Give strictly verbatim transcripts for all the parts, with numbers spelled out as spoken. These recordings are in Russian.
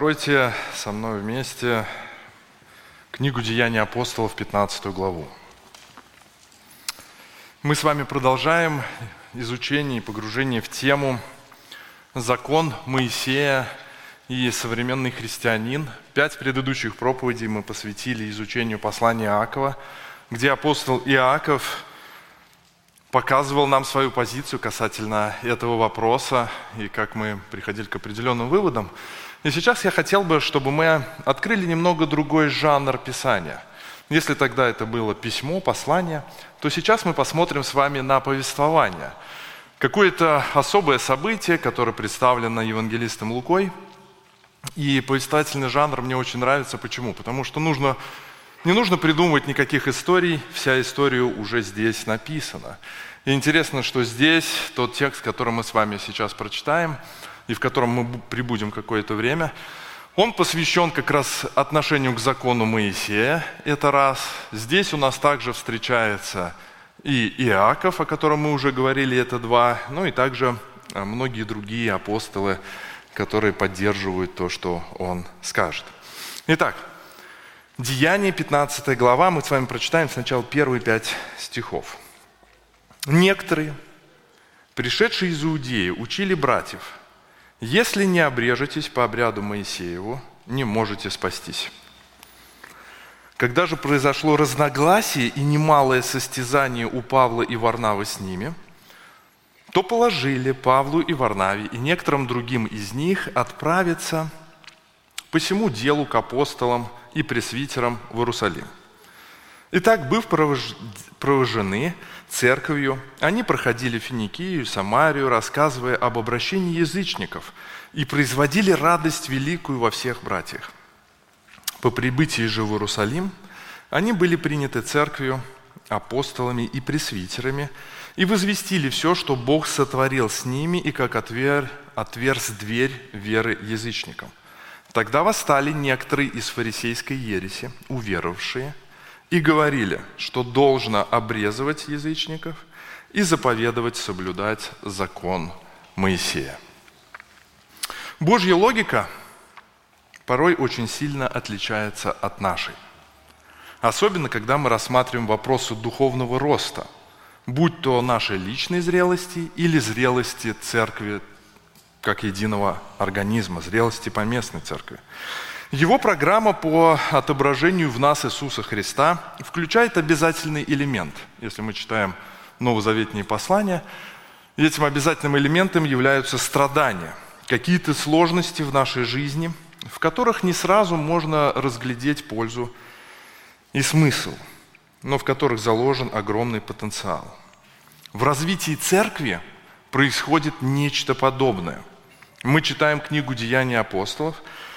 откройте со мной вместе книгу «Деяния апостолов», пятнадцатую главу. Мы с вами продолжаем изучение и погружение в тему «Закон Моисея и современный христианин». Пять предыдущих проповедей мы посвятили изучению послания Иакова, где апостол Иаков показывал нам свою позицию касательно этого вопроса и как мы приходили к определенным выводам. И сейчас я хотел бы, чтобы мы открыли немного другой жанр Писания. Если тогда это было письмо, послание, то сейчас мы посмотрим с вами на повествование. Какое-то особое событие, которое представлено евангелистом Лукой. И повествовательный жанр мне очень нравится. Почему? Потому что нужно, не нужно придумывать никаких историй, вся история уже здесь написана. И интересно, что здесь тот текст, который мы с вами сейчас прочитаем, и в котором мы пребудем какое-то время, он посвящен как раз отношению к закону Моисея, это раз. Здесь у нас также встречается и Иаков, о котором мы уже говорили, это два, ну и также многие другие апостолы, которые поддерживают то, что он скажет. Итак, Деяния, пятнадцатая глава, мы с вами прочитаем сначала первые пять стихов. «Некоторые, пришедшие из Иудеи, учили братьев: если не обрежетесь по обряду Моисееву, не можете спастись. Когда же произошло разногласие и немалое состязание у Павла и Варнавы с ними, то положили Павлу и Варнаве и некоторым другим из них отправиться по сему делу к апостолам и пресвитерам в Иерусалим. Итак, быв провожены церковью, они проходили Финикию и Самарию, рассказывая об обращении язычников, и производили радость великую во всех братьях. По прибытии же в Иерусалим они были приняты церковью, апостолами и пресвитерами, и возвестили все, что Бог сотворил с ними, и как отвер, отверз дверь веры язычникам. Тогда восстали некоторые из фарисейской ереси, уверовавшие, и говорили, что должно обрезывать язычников и заповедовать соблюдать закон Моисея». Божья логика порой очень сильно отличается от нашей. Особенно, когда мы рассматриваем вопросы духовного роста, будь то нашей личной зрелости или зрелости церкви как единого организма, зрелости поместной церкви. Его программа по отображению в нас Иисуса Христа включает обязательный элемент. Если мы читаем новозаветные послания, этим обязательным элементом являются страдания, какие-то сложности в нашей жизни, в которых не сразу можно разглядеть пользу и смысл, но в которых заложен огромный потенциал. В развитии церкви происходит нечто подобное. Мы читаем книгу «Деяния апостолов»,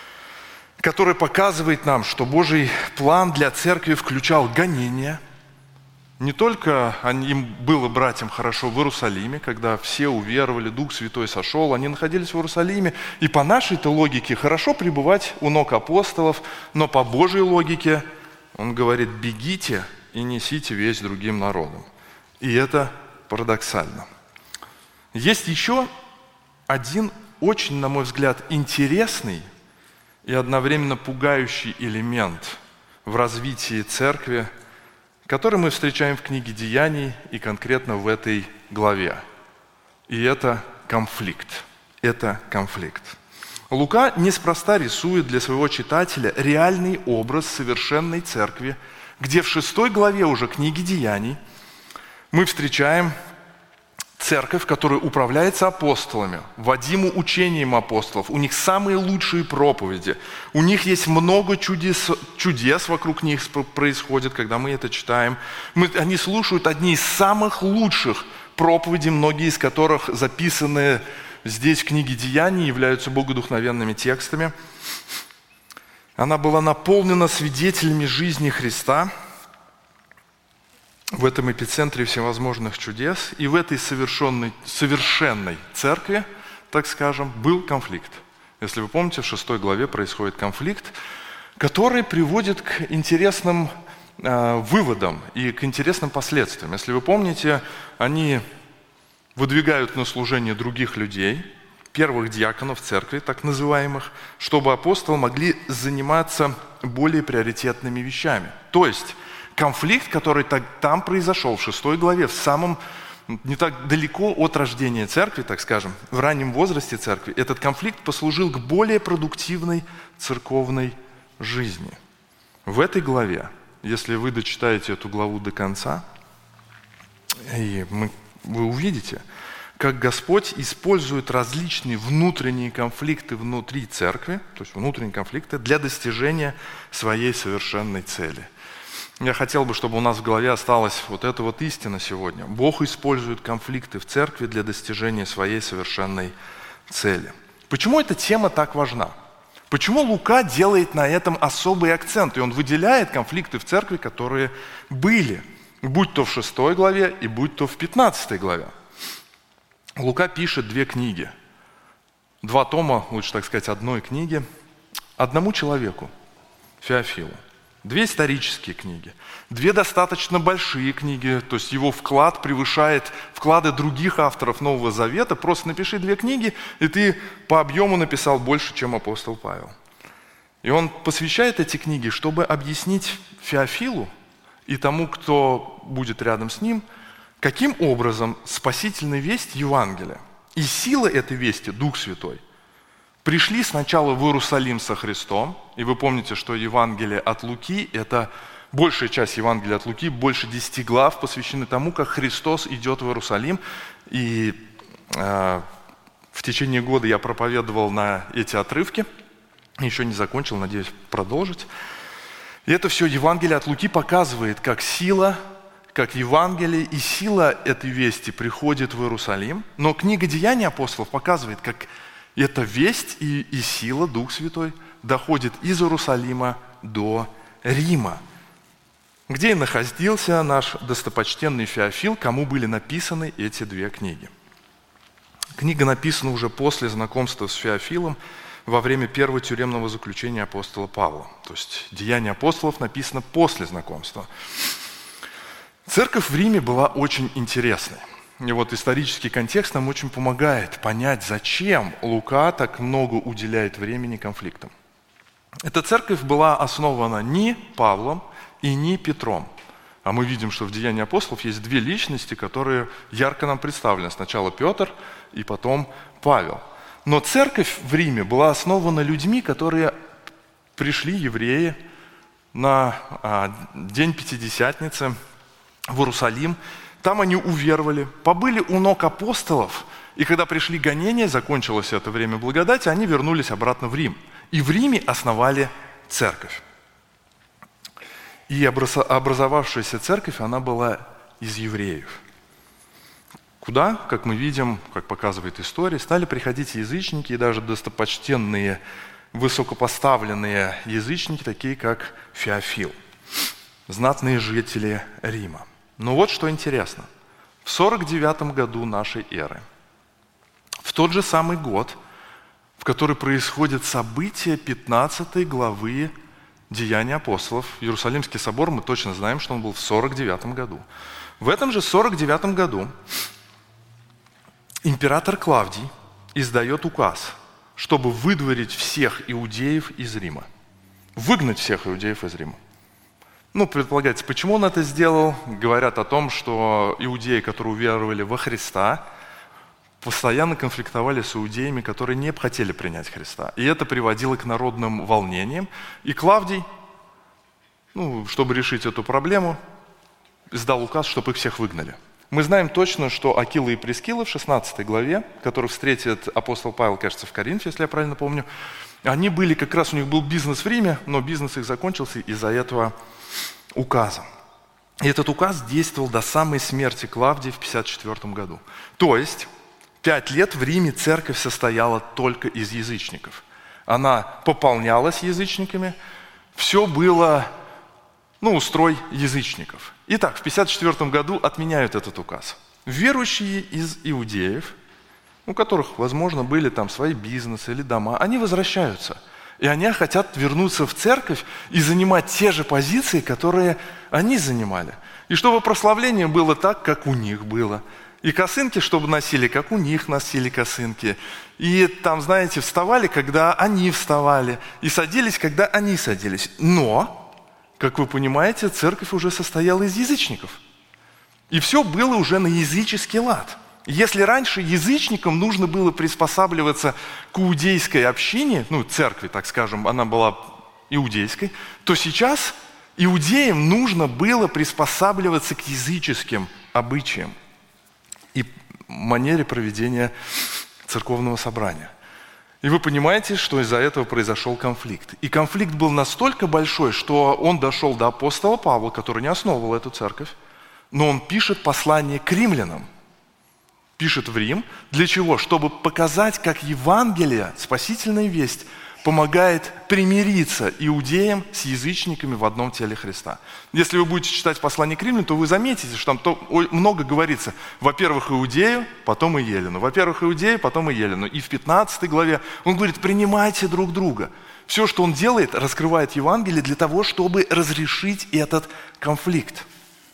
который показывает нам, что Божий план для церкви включал гонения. Не только им было братьям хорошо в Иерусалиме, когда все уверовали, Дух Святой сошел, они находились в Иерусалиме, и по нашей-то логике хорошо пребывать у ног апостолов, но по Божьей логике он говорит: бегите и несите весть другим народам. И это парадоксально. Есть еще один очень, на мой взгляд, интересный и одновременно пугающий элемент в развитии церкви, который мы встречаем в книге «Деяний» и конкретно в этой главе. И это конфликт. Это конфликт. Лука неспроста рисует для своего читателя реальный образ совершенной церкви, где в шестой главе уже книги «Деяний» мы встречаем церковь, которая управляется апостолами, водиму учением апостолов. У них самые лучшие проповеди. У них есть много чудес, чудес вокруг них происходит, когда мы это читаем. Мы, они слушают одни из самых лучших проповедей, многие из которых записаны здесь в книге «Деяний», являются богодухновенными текстами. Она была наполнена свидетелями жизни Христа в этом эпицентре всевозможных чудес, и в этой совершенной, совершенной церкви, так скажем, был конфликт. Если вы помните, в шестой главе происходит конфликт, который приводит к интересным э, выводам и к интересным последствиям. Если вы помните, они выдвигают на служение других людей, первых диаконов церкви, так называемых, чтобы апостолы могли заниматься более приоритетными вещами. То есть конфликт, который там произошел в шестой главе, в самом, не так далеко от рождения церкви, так скажем, в раннем возрасте церкви, этот конфликт послужил к более продуктивной церковной жизни. В этой главе, если вы дочитаете эту главу до конца, и мы, вы увидите, как Господь использует различные внутренние конфликты внутри церкви, то есть внутренние конфликты, для достижения своей совершенной цели. Я хотел бы, чтобы у нас в голове осталась вот эта вот истина сегодня. Бог использует конфликты в церкви для достижения своей совершенной цели. Почему эта тема так важна? Почему Лука делает на этом особый акцент? И он выделяет конфликты в церкви, которые были, будь то в шестой главе и будь то в пятнадцатой главе. Лука пишет две книги, два тома, лучше так сказать, одной книги, одному человеку, Феофилу. Две исторические книги, две достаточно большие книги, то есть его вклад превышает вклады других авторов Нового Завета. Просто напиши две книги, и ты по объему написал больше, чем апостол Павел. И он посвящает эти книги, чтобы объяснить Феофилу и тому, кто будет рядом с ним, каким образом спасительная весть Евангелия и сила этой вести, Дух Святой, пришли сначала в Иерусалим со Христом, и вы помните, что Евангелие от Луки, это большая часть Евангелия от Луки, больше десяти глав посвящены тому, как Христос идет в Иерусалим, и э, в течение года я проповедовал на эти отрывки, еще не закончил, надеюсь продолжить. И это все Евангелие от Луки показывает, как сила, как Евангелие и сила этой вести приходит в Иерусалим, но книга «Деяний апостолов» показывает, как эта весть и, и сила, Дух Святой, доходит из Иерусалима до Рима, где и находился наш достопочтенный Феофил, кому были написаны эти две книги. Книга написана уже после знакомства с Феофилом во время первого тюремного заключения апостола Павла. То есть «Деяния апостолов» написано после знакомства. Церковь в Риме была очень интересной. И вот исторический контекст нам очень помогает понять, зачем Лука так много уделяет времени конфликтам. Эта церковь была основана не Павлом и не Петром. А мы видим, что в Деянии апостолов есть две личности, которые ярко нам представлены. Сначала Петр и потом Павел. Но церковь в Риме была основана людьми, которые пришли, евреи, на а, день Пятидесятницы в Иерусалим. Там они уверовали, побыли у ног апостолов, и когда пришли гонения, закончилось это время благодати, они вернулись обратно в Рим. И в Риме основали церковь. И образовавшаяся церковь, она была из евреев. Куда, как мы видим, как показывает история, стали приходить язычники, и даже достопочтенные, высокопоставленные язычники, такие как Феофил, знатные жители Рима. Но вот что интересно. В сорок девятом году нашей эры, в тот же самый год, в который происходят события пятнадцатой главы Деяний апостолов, Иерусалимский собор, мы точно знаем, что он был в сорок девятом году. В этом же сорок девятом году император Клавдий издает указ, чтобы выдворить всех иудеев из Рима. Выгнать всех иудеев из Рима. Ну, предполагается, почему он это сделал? Говорят о том, что иудеи, которые уверовали во Христа, постоянно конфликтовали с иудеями, которые не хотели принять Христа. И это приводило к народным волнениям. И Клавдий, ну, чтобы решить эту проблему, издал указ, чтобы их всех выгнали. Мы знаем точно, что Акила и Прискила в шестнадцатой главе, которых встретит апостол Павел, кажется, в Коринфе, если я правильно помню, они были, как раз у них был бизнес в Риме, но бизнес их закончился из-за этого указа. И этот указ действовал до самой смерти Клавдия в пятьдесят четвёртом году. То есть пять лет в Риме церковь состояла только из язычников. Она пополнялась язычниками, все было, ну, устрой язычников. Итак, в пятьдесят четвёртом году отменяют этот указ. Верующие из иудеев, у которых, возможно, были там свои бизнесы или дома, они возвращаются. И они хотят вернуться в церковь и занимать те же позиции, которые они занимали. И чтобы прославление было так, как у них было. И косынки, чтобы носили, как у них носили косынки. И там, знаете, вставали, когда они вставали. И садились, когда они садились. Но, как вы понимаете, церковь уже состояла из язычников. И все было уже на языческий лад. Если раньше язычникам нужно было приспосабливаться к иудейской общине, ну, церкви, так скажем, она была иудейской, то сейчас иудеям нужно было приспосабливаться к языческим обычаям и манере проведения церковного собрания. И вы понимаете, что из-за этого произошел конфликт. И конфликт был настолько большой, что он дошел до апостола Павла, который не основывал эту церковь, но он пишет послание к римлянам. Пишет в Рим. Для чего? Чтобы показать, как Евангелие, спасительная весть, помогает примириться иудеям с язычниками в одном теле Христа. Если вы будете читать послание к римлянам, то вы заметите, что там то, много говорится. Во-первых, Иудею, потом и Елену. Во-первых, Иудею, потом и Елену. И в пятнадцатой главе он говорит: принимайте друг друга. Все, что он делает, раскрывает Евангелие для того, чтобы разрешить этот конфликт.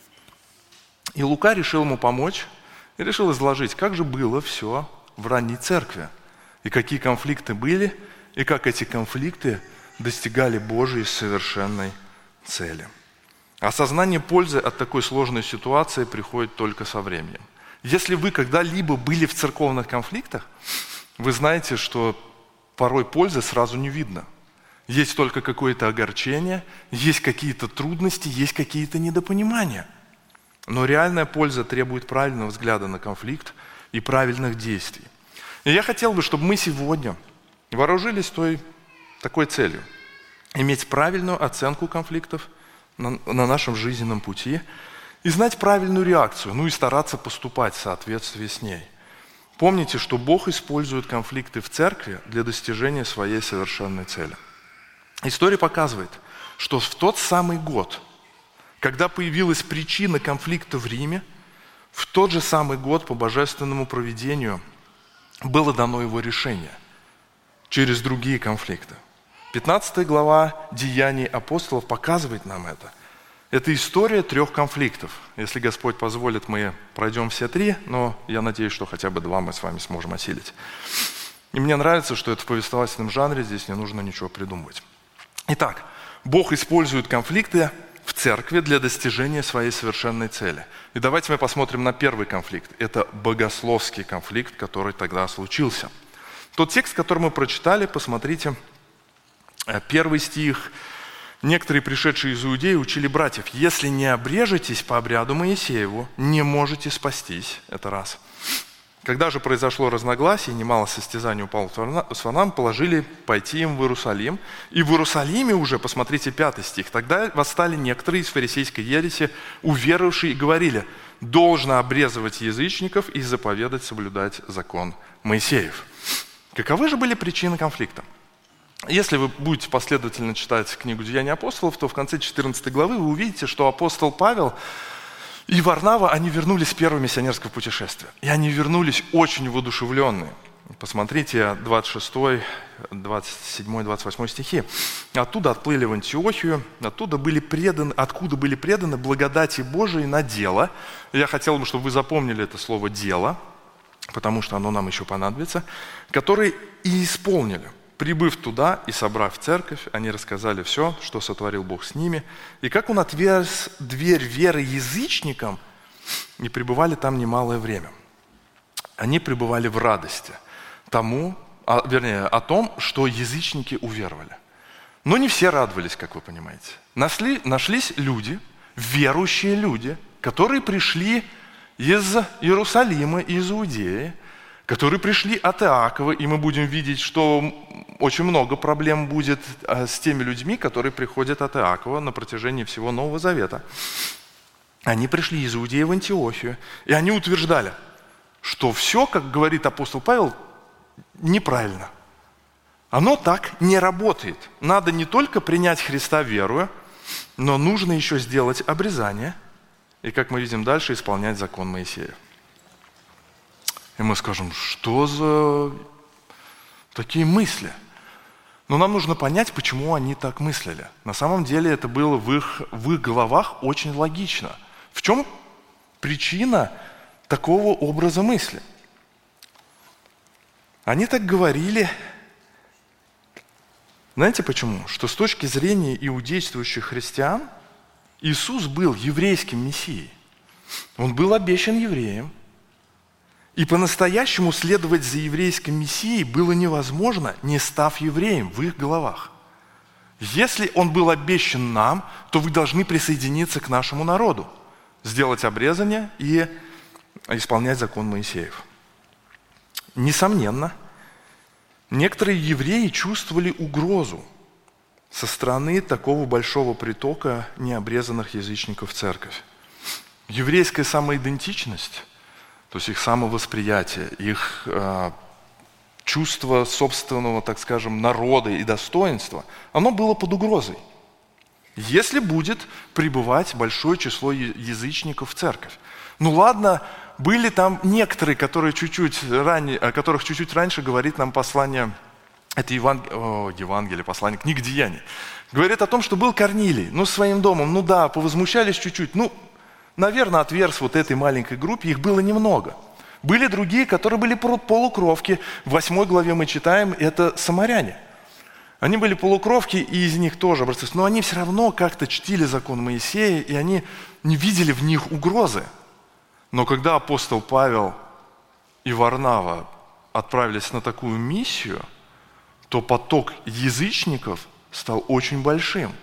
И Лука решил ему помочь и решил изложить, как же было все в ранней церкви. И какие конфликты были, и как эти конфликты достигали Божьей совершенной цели. Осознание пользы от такой сложной ситуации приходит только со временем. Если вы когда-либо были в церковных конфликтах, вы знаете, что порой пользы сразу не видно. Есть только какое-то огорчение, есть какие-то трудности, есть какие-то недопонимания. Но реальная польза требует правильного взгляда на конфликт и правильных действий. И я хотел бы, чтобы мы сегодня вооружились той, такой целью. Иметь правильную оценку конфликтов на, на нашем жизненном пути и знать правильную реакцию, ну и стараться поступать в соответствии с ней. Помните, что Бог использует конфликты в церкви для достижения своей совершенной цели. История показывает, что в тот самый год, когда появилась причина конфликта в Риме, в тот же самый год по божественному провидению было дано его решение через другие конфликты. пятнадцатая глава Деяний апостолов показывает нам это. Это история трех конфликтов. Если Господь позволит, мы пройдем все три, но я надеюсь, что хотя бы два мы с вами сможем осилить. И мне нравится, что это в повествовательном жанре, здесь не нужно ничего придумывать. Итак, Бог использует конфликты в церкви для достижения своей совершенной цели. И давайте мы посмотрим на первый конфликт. Это богословский конфликт, который тогда случился. Тот текст, который мы прочитали, посмотрите, первый стих. Некоторые, пришедшие из Иудеи, учили братьев: если не обрежетесь по обряду Моисееву, не можете спастись. Это раз. Когда же произошло разногласие, немало состязаний упало с Варнавом, положили пойти им в Иерусалим. И в Иерусалиме уже, посмотрите, пятый стих, тогда восстали некоторые из фарисейской ереси, уверовавшие, и говорили: должно обрезывать язычников и заповедать соблюдать закон Моисеев. Каковы же были причины конфликта? Если вы будете последовательно читать книгу «Деяния апостолов», то в конце четырнадцатой главы вы увидите, что апостол Павел и Варнава, они вернулись с первого миссионерского путешествия. И они вернулись очень воодушевленные. Посмотрите двадцать шестой, двадцать седьмой, двадцать восьмой стихи. Оттуда отплыли в Антиохию, оттуда были преданы, откуда были преданы благодати Божией на дело. Я хотел бы, чтобы вы запомнили это слово «дело», потому что оно нам еще понадобится, которые и исполнили. Прибыв туда и собрав церковь, они рассказали все, что сотворил Бог с ними, и как Он отверз дверь веры язычникам, и пребывали там немалое время. Они пребывали в радости тому, а, вернее, о том, что язычники уверовали. Но не все радовались, как вы понимаете. Нашли, нашлись люди, верующие люди, которые пришли из Иерусалима, из Иудеи, которые пришли от Иакова, и мы будем видеть, что очень много проблем будет с теми людьми, которые приходят от Иакова на протяжении всего Нового Завета. Они пришли из Иудеи в Антиохию, и они утверждали, что все, как говорит апостол Павел, неправильно. Оно так не работает. Надо не только принять Христа веруя, но нужно еще сделать обрезание, и, как мы видим дальше, исполнять закон Моисея. И мы скажем: что за такие мысли? Но нам нужно понять, почему они так мыслили. На самом деле это было в их, в их головах очень логично. В чем причина такого образа мысли. Они так говорили. Знаете почему? Что с точки зрения иудействующих христиан Иисус был еврейским мессией. Он был обещан евреям. И по-настоящему следовать за еврейским мессией было невозможно, не став евреем в их головах. Если он был обещан нам, то вы должны присоединиться к нашему народу, сделать обрезание и исполнять закон Моисеев. Несомненно, некоторые евреи чувствовали угрозу со стороны такого большого притока необрезанных язычников в церковь. Еврейская самоидентичность, то есть их самовосприятие, их э, чувство собственного, так скажем, народа и достоинства, оно было под угрозой. Если будет пребывать большое число язычников в церковь. Ну ладно, были там некоторые, которые чуть-чуть ранее, о которых чуть-чуть раньше говорит нам послание, это Еванг... О, Евангелие, послание, книга Деяний. Говорит о том, что был Корнилий, ну, своим домом, ну да, повозмущались чуть-чуть, ну, наверное, отверз вот этой маленькой группе, их было немного. Были другие, которые были полукровки. В восьмой главе мы читаем, это самаряне. Они были полукровки, и из них тоже образцы. Но они все равно как-то чтили закон Моисея, и они не видели в них угрозы. Но когда апостол Павел и Варнава отправились на такую миссию, то поток язычников стал очень большим.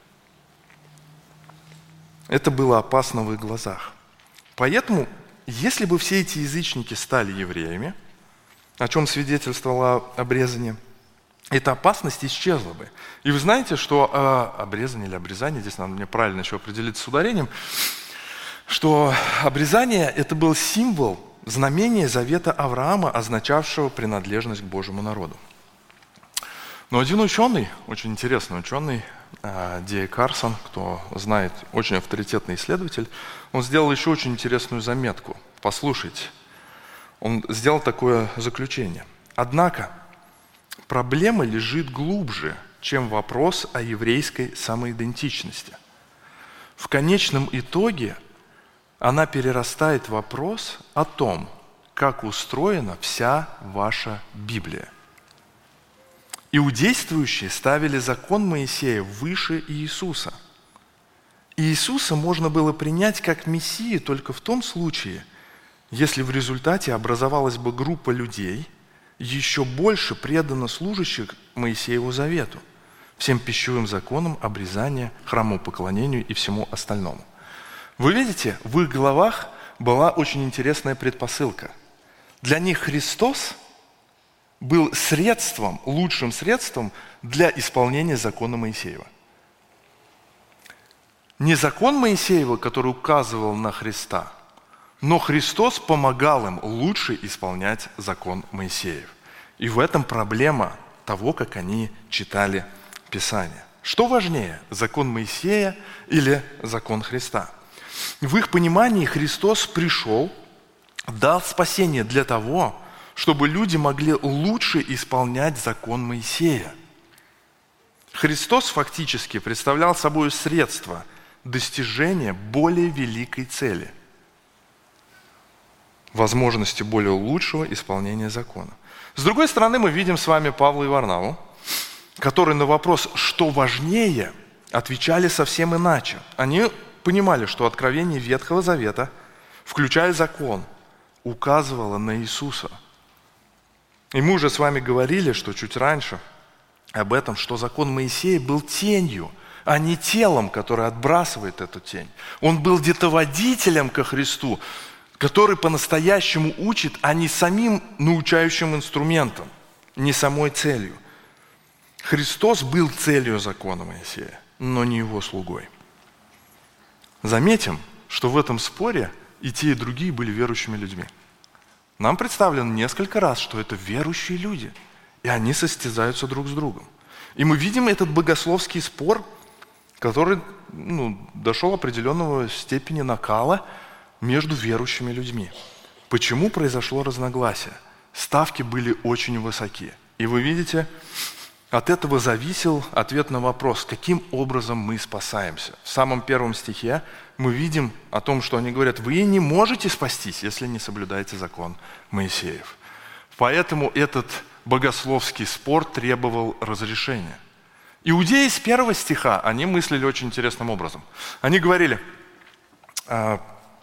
Это было опасно в их глазах. Поэтому, если бы все эти язычники стали евреями, о чем свидетельствовало обрезание, эта опасность исчезла бы. И вы знаете, что э, обрезание или обрезание, здесь надо мне правильно еще определиться с ударением, что обрезание – это был символ, знамение завета Авраама, означавшего принадлежность к Божьему народу. Но один ученый, очень интересный ученый, Ди Эй Карсон, кто знает, очень авторитетный исследователь, он сделал еще очень интересную заметку. Послушайте, он сделал такое заключение. Однако проблема лежит глубже, чем вопрос о еврейской самоидентичности. В конечном итоге она перерастает в вопрос о том, как устроена вся ваша Библия. Иудействующие ставили закон Моисея выше Иисуса. И Иисуса можно было принять как Мессию только в том случае, если в результате образовалась бы группа людей, еще больше преданно служащих Моисееву завету, всем пищевым законам, обрезания, храмопоклонению и всему остальному. Вы видите, в их головах была очень интересная предпосылка. Для них Христос был средством, лучшим средством для исполнения закона Моисеева. Не закон Моисеева, который указывал на Христа, но Христос помогал им лучше исполнять закон Моисеев. И в этом проблема того, как они читали Писание. Что важнее, закон Моисея или закон Христа? В их понимании Христос пришел, дал спасение для того, чтобы люди могли лучше исполнять закон Моисея. Христос фактически представлял собой средство достижения более великой цели, возможности более лучшего исполнения закона. С другой стороны, мы видим с вами Павла и Варнаву, которые на вопрос, что важнее, отвечали совсем иначе. Они понимали, что откровение Ветхого Завета, включая закон, указывало на Иисуса. И мы уже с вами говорили, что чуть раньше об этом, что закон Моисея был тенью, а не телом, которое отбрасывает эту тень. Он был где-то водителем ко Христу, который по-настоящему учит, а не самим научающим инструментом, не самой целью. Христос был целью закона Моисея, но не его слугой. Заметим, что в этом споре и те, и другие были верующими людьми. Нам представлено несколько раз, что это верующие люди, и они состязаются друг с другом. И мы видим этот богословский спор, который ну, дошел до определенного степени накала между верующими людьми. Почему произошло разногласие? Ставки были очень высоки. И вы видите, От этого зависел ответ на вопрос, каким образом мы спасаемся. В самом первом стихе мы видим о том, что они говорят: вы не можете спастись, если не соблюдаете закон Моисеев. Поэтому этот богословский спор требовал разрешения. Иудеи с первого стиха, они мыслили очень интересным образом. Они говорили, э,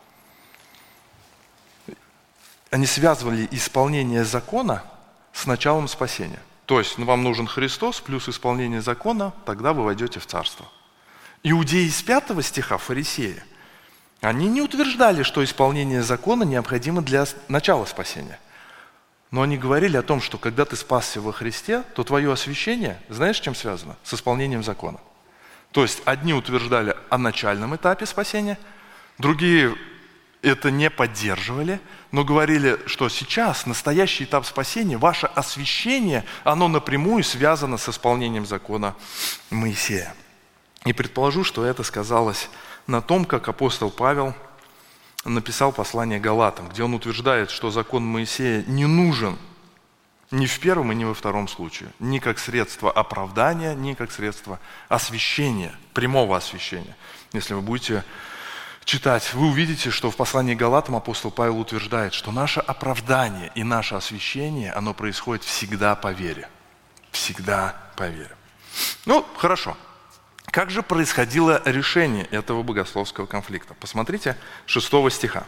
они связывали исполнение закона с началом спасения. То есть, ну, вам нужен Христос плюс исполнение закона, тогда вы войдете в царство. Иудеи с пятого стиха, фарисеи, они не утверждали, что исполнение закона необходимо для начала спасения. Но они говорили о том, что когда ты спасся во Христе, то твое освящение, знаешь, с чем связано? С исполнением закона. То есть, одни утверждали о начальном этапе спасения, другие это не поддерживали, но говорили, что сейчас настоящий этап спасения, ваше освящение, оно напрямую связано с исполнением закона Моисея. И предположу, что это сказалось на том, как апостол Павел написал послание Галатам, где он утверждает, что закон Моисея не нужен ни в первом и ни во втором случае, ни как средство оправдания, ни как средство освящения, прямого освящения. Если вы будете читать, вы увидите, что в послании к Галатам апостол Павел утверждает, что наше оправдание и наше освящение, оно происходит всегда по вере. Всегда по вере. Ну, хорошо. Как же происходило решение этого богословского конфликта? Посмотрите, шестого стиха.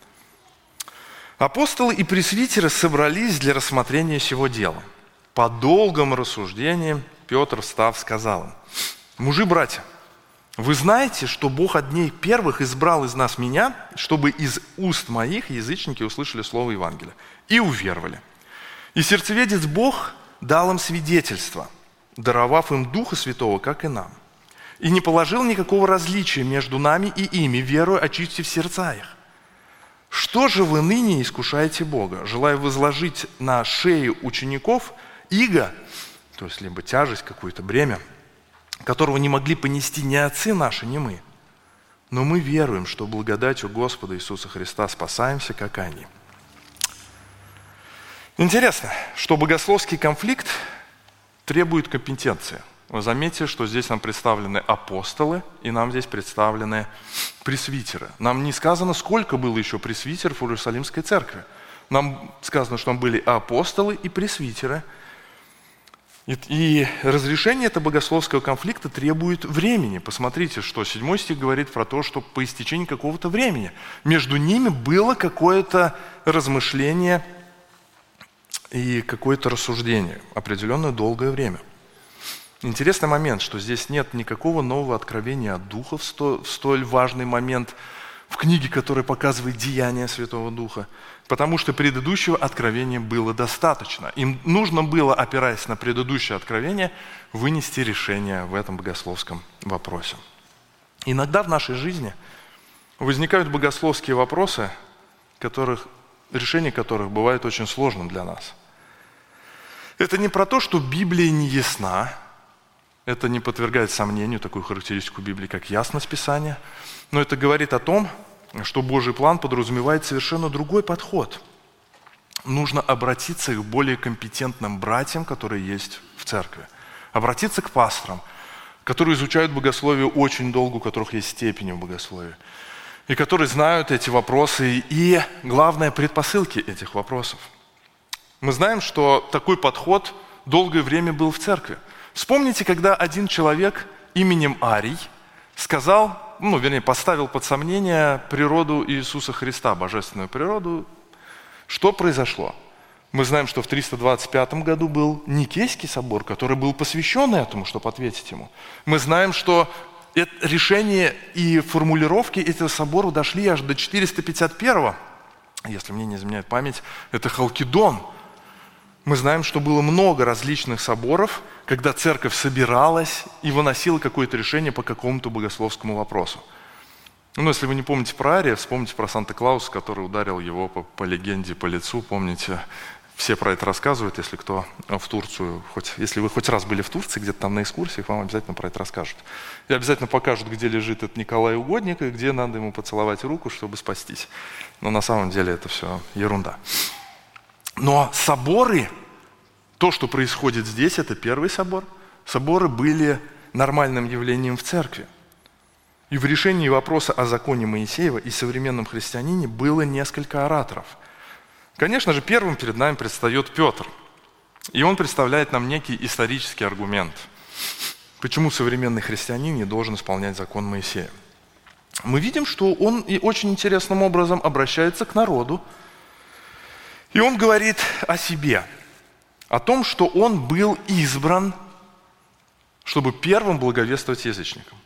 Апостолы и пресвитеры собрались для рассмотрения сего дела. По долгом рассуждении Петр, встав, сказал им: мужи-братья, вы знаете, что Бог от дней первых избрал из нас меня, чтобы из уст моих язычники услышали слово Евангелия и уверовали. И сердцеведец Бог дал им свидетельство, даровав им Духа Святого, как и нам. И не положил никакого различия между нами и ими, верою очистив сердца их. Что же вы ныне искушаете Бога, желая возложить на шеи учеников иго, то есть либо тяжесть, какое-то бремя, которого не могли понести ни отцы наши, ни мы. Но мы веруем, что благодатью Господа Иисуса Христа спасаемся, как они. Интересно, что богословский конфликт требует компетенции. Вы заметите, что здесь нам представлены апостолы, и нам здесь представлены пресвитеры. Нам не сказано, сколько было еще пресвитеров в Иерусалимской церкви. Нам сказано, что там были апостолы и пресвитеры. И, и разрешение этого богословского конфликта требует времени. Посмотрите, что седьмой стих говорит про то, что по истечении какого-то времени между ними было какое-то размышление и какое-то рассуждение, определенное долгое время. Интересный момент, что здесь нет никакого нового откровения от Духа в столь важный момент в книге, которая показывает деяния Святого Духа, потому что предыдущего откровения было достаточно. Им нужно было, опираясь на предыдущее откровение, вынести решение в этом богословском вопросе. Иногда в нашей жизни возникают богословские вопросы, которых, решение которых бывает очень сложным для нас. Это не про то, что Библия не ясна, это не подвергает сомнению такую характеристику Библии, как ясность Писания, но это говорит о том, что Божий план подразумевает совершенно другой подход. Нужно обратиться к более компетентным братьям, которые есть в церкви. Обратиться к пасторам, которые изучают богословие очень долго, у которых есть степени в богословии, и которые знают эти вопросы и, главное, предпосылки этих вопросов. Мы знаем, что такой подход долгое время был в церкви. Вспомните, когда один человек именем Арий сказал, ну, вернее, поставил под сомнение природу Иисуса Христа, божественную природу. Что произошло? Мы знаем, что в триста двадцать пятом году был Никейский собор, который был посвящен этому, чтобы ответить ему. Мы знаем, что это решение и формулировки этого собора дошли аж до четыреста пятьдесят первого, если мне не изменяет память, это Халкидон. Мы знаем, что было много различных соборов, когда церковь собиралась и выносила какое-то решение по какому-то богословскому вопросу. Ну, если вы не помните про Ария, вспомните про Санта-Клауса, который ударил его по, по легенде по лицу. Помните, все про это рассказывают, если кто в Турцию, хоть, если вы хоть раз были в Турции, где-то там на экскурсиях, вам обязательно про это расскажут. И обязательно покажут, где лежит этот Николай Угодник, и где надо ему поцеловать руку, чтобы спастись. Но на самом деле это все ерунда. Но соборы То, что происходит здесь, это первый собор. Соборы были нормальным явлением в церкви. И в решении вопроса о законе Моисеева и современном христианине было несколько ораторов. Конечно же, первым перед нами предстает Петр. И он представляет нам некий исторический аргумент. Почему современный христианин не должен исполнять закон Моисея? Мы видим, что он и очень интересным образом обращается к народу. И он говорит о себе, о том, что он был избран, чтобы первым благовествовать язычникам.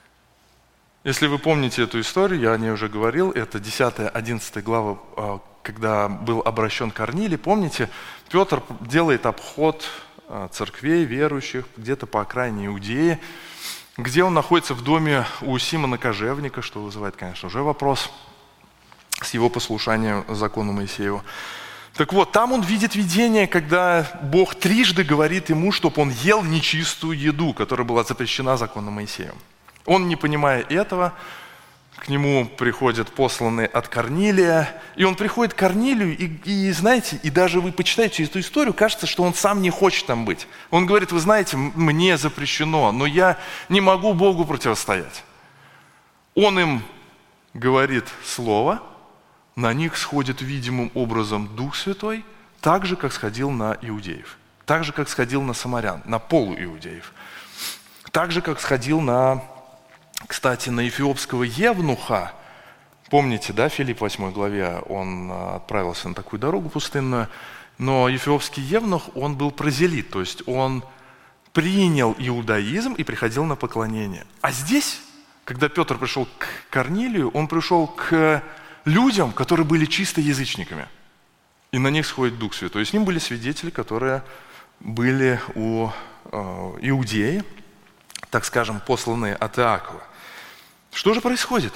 Если вы помните эту историю, я о ней уже говорил, это десятая-одиннадцатая глава, когда был обращен Корнилий. Помните, Петр делает обход церквей верующих где-то по окраине Иудеи, где он находится в доме у Симона Кожевника, что вызывает, конечно, уже вопрос с его послушанием закону Моисееву. Так вот, там он видит видение, когда Бог трижды говорит ему, чтобы он ел нечистую еду, которая была запрещена законом Моисеевым. Он, не понимая этого, к нему приходят посланные от Корнилия, и он приходит к Корнилию, и, и знаете, и даже вы почитаете эту историю, кажется, что он сам не хочет там быть. Он говорит: вы знаете, мне запрещено, но я не могу Богу противостоять. Он им говорит слово, на них сходит видимым образом Дух Святой, так же, как сходил на иудеев, так же, как сходил на самарян, на полуиудеев, так же, как сходил на... Кстати, на эфиопского евнуха, помните, да, Филипп в восьмой главе, он отправился на такую дорогу пустынную, но эфиопский евнух, он был прозелит, то есть он принял иудаизм и приходил на поклонение. А здесь, когда Петр пришел к Корнилию, он пришел к людям, которые были чисто язычниками, и на них сходит Дух Святой. И с ним были свидетели, которые были у э, Иудеи, так скажем, посланные от Иакова. Что же происходит?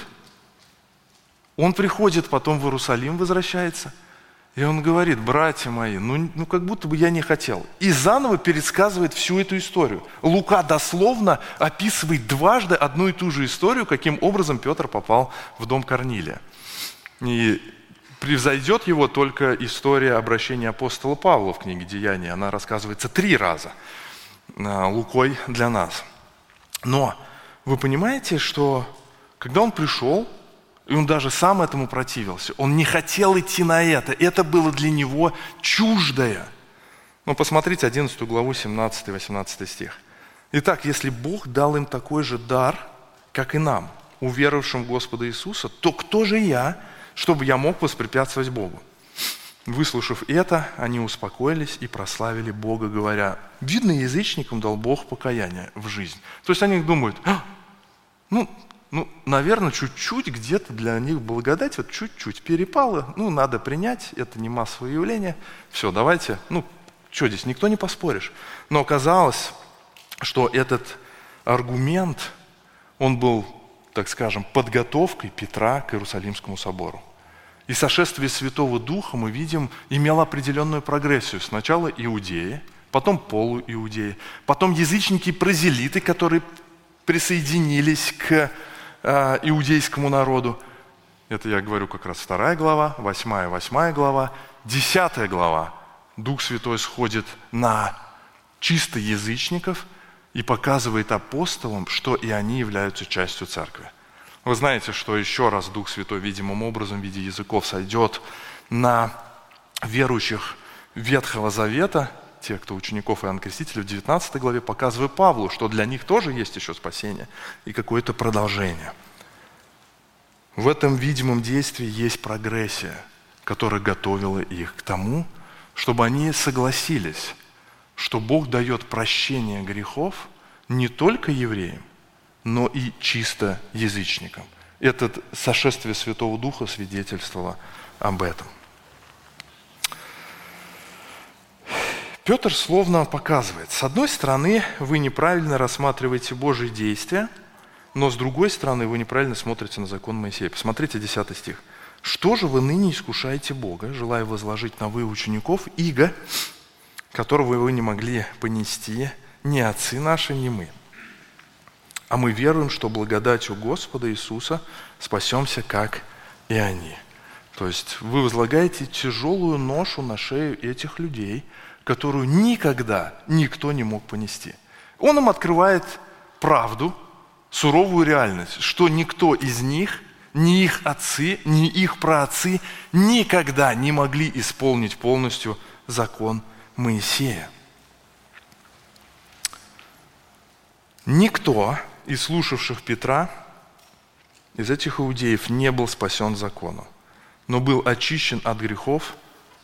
Он приходит потом в Иерусалим, возвращается, и он говорит: братья мои, ну, ну как будто бы я не хотел. И заново пересказывает всю эту историю. Лука дословно описывает дважды одну и ту же историю, каким образом Петр попал в дом Корнилия. И превзойдет его только история обращения апостола Павла в книге «Деяния». Она рассказывается три раза Лукой для нас. Но вы понимаете, что когда он пришел, и он даже сам этому противился, он не хотел идти на это, это было для него чуждое. Но посмотрите одиннадцатую главу, семнадцатый-восемнадцатый стих. Итак, если Бог дал им такой же дар, как и нам, уверовавшим в Господа Иисуса, то кто же я, чтобы я мог воспрепятствовать Богу? Выслушав это, они успокоились и прославили Бога, говоря: видно, язычникам дал Бог покаяние в жизнь. То есть они думают: а, ну, ну, наверное, чуть-чуть где-то для них благодать, вот чуть-чуть перепало, ну, надо принять, это не массовое явление, все, давайте, ну, что здесь, никто не поспоришь. Но оказалось, что этот аргумент, он был, так скажем, подготовкой Петра к Иерусалимскому собору. И сошествие Святого Духа, мы видим, имело определенную прогрессию. Сначала иудеи, потом полуиудеи, потом язычники и прозелиты, которые присоединились к э, иудейскому народу. Это я говорю как раз вторая глава, восьмая, восьмая глава, десятая глава. Дух Святой сходит на чисто язычников и показывает апостолам, что и они являются частью церкви. Вы знаете, что еще раз Дух Святой видимым образом в виде языков сойдет на верующих Ветхого Завета, те, кто учеников Иоанна Крестителя, в девятнадцатой главе, показывая Павлу, что для них тоже есть еще спасение и какое-то продолжение. В этом видимом действии есть прогрессия, которая готовила их к тому, чтобы они согласились, что Бог дает прощение грехов не только евреям, но и чисто язычникам. Это сошествие Святого Духа свидетельствовало об этом. Петр словно показывает: с одной стороны, вы неправильно рассматриваете Божьи действия, но с другой стороны, вы неправильно смотрите на закон Моисея. Посмотрите десятый стих. «Что же вы ныне искушаете Бога, желая возложить на вы учеников иго, которого вы не могли понести ни отцы наши, ни мы? А мы веруем, что благодатью Господа Иисуса спасемся, как и они». То есть вы возлагаете тяжелую ношу на шею этих людей, которую никогда никто не мог понести. Он им открывает правду, суровую реальность, что никто из них, ни их отцы, ни их праотцы никогда не могли исполнить полностью закон Моисея. Никто из слушавших Петра, из этих иудеев, не был спасен законом, но был очищен от грехов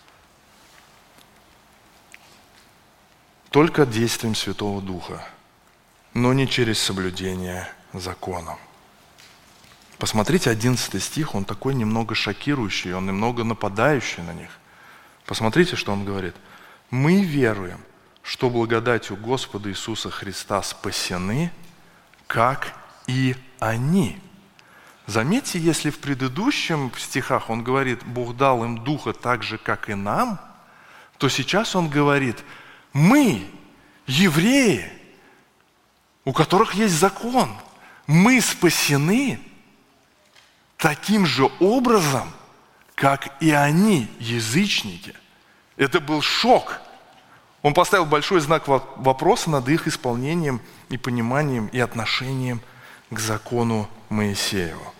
только действием Святого Духа, но не через соблюдение закона. Посмотрите, одиннадцатый стих, он такой немного шокирующий, он немного нападающий на них. Посмотрите, что он говорит. «Мы веруем, что благодатью Господа Иисуса Христа спасены, как и они». Заметьте, если в предыдущем стихах он говорит, Бог дал им Духа так же, как и нам, то сейчас он говорит, мы, евреи, у которых есть закон, мы спасены таким же образом, как и они, язычники. Это был шок. Он поставил большой знак вопроса над их исполнением и пониманием и отношением к закону Моисееву.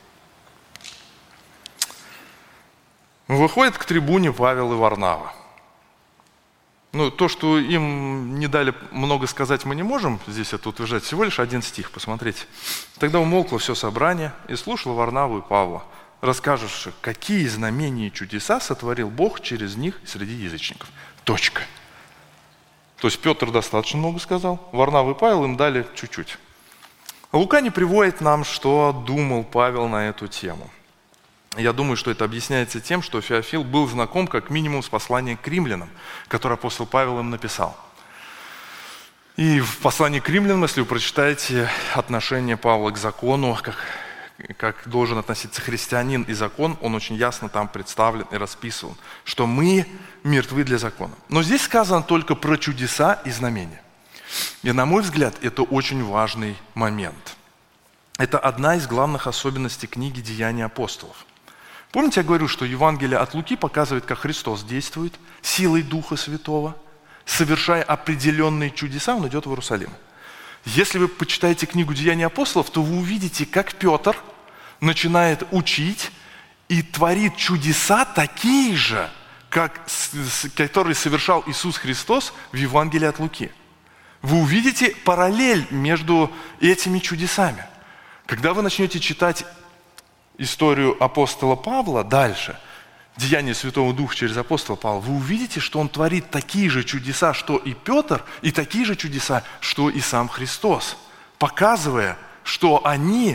Выходит к трибуне Павел и Варнава. Ну, то, что им не дали много сказать, мы не можем здесь это утверждать. Всего лишь один стих, посмотрите. «Тогда умолкло все собрание, и слушало Варнаву и Павла, расскажешь, какие знамения и чудеса сотворил Бог через них среди язычников». Точка. То есть Петр достаточно много сказал, Варнава и Павел им дали чуть-чуть. Лука не приводит нам, что думал Павел на эту тему. Я думаю, что это объясняется тем, что Феофил был знаком как минимум с посланием к римлянам, которое апостол Павел им написал. И в послании к римлянам, если вы прочитаете отношение Павла к закону, как, как должен относиться христианин и закон, он очень ясно там представлен и расписан, что мы мертвы для закона. Но здесь сказано только про чудеса и знамения. И, на мой взгляд, это очень важный момент. Это одна из главных особенностей книги «Деяния апостолов». Помните, я говорю, что Евангелие от Луки показывает, как Христос действует силой Духа Святого, совершая определенные чудеса, он идет в Иерусалим. Если вы почитаете книгу «Деяния апостолов», то вы увидите, как Петр начинает учить и творит чудеса такие же, как, которые совершал Иисус Христос в Евангелии от Луки. Вы увидите параллель между этими чудесами. Когда вы начнете читать историю апостола Павла дальше, Деяния Святого Духа через апостола Павла, вы увидите, что он творит такие же чудеса, что и Петр, и такие же чудеса, что и сам Христос, показывая, что они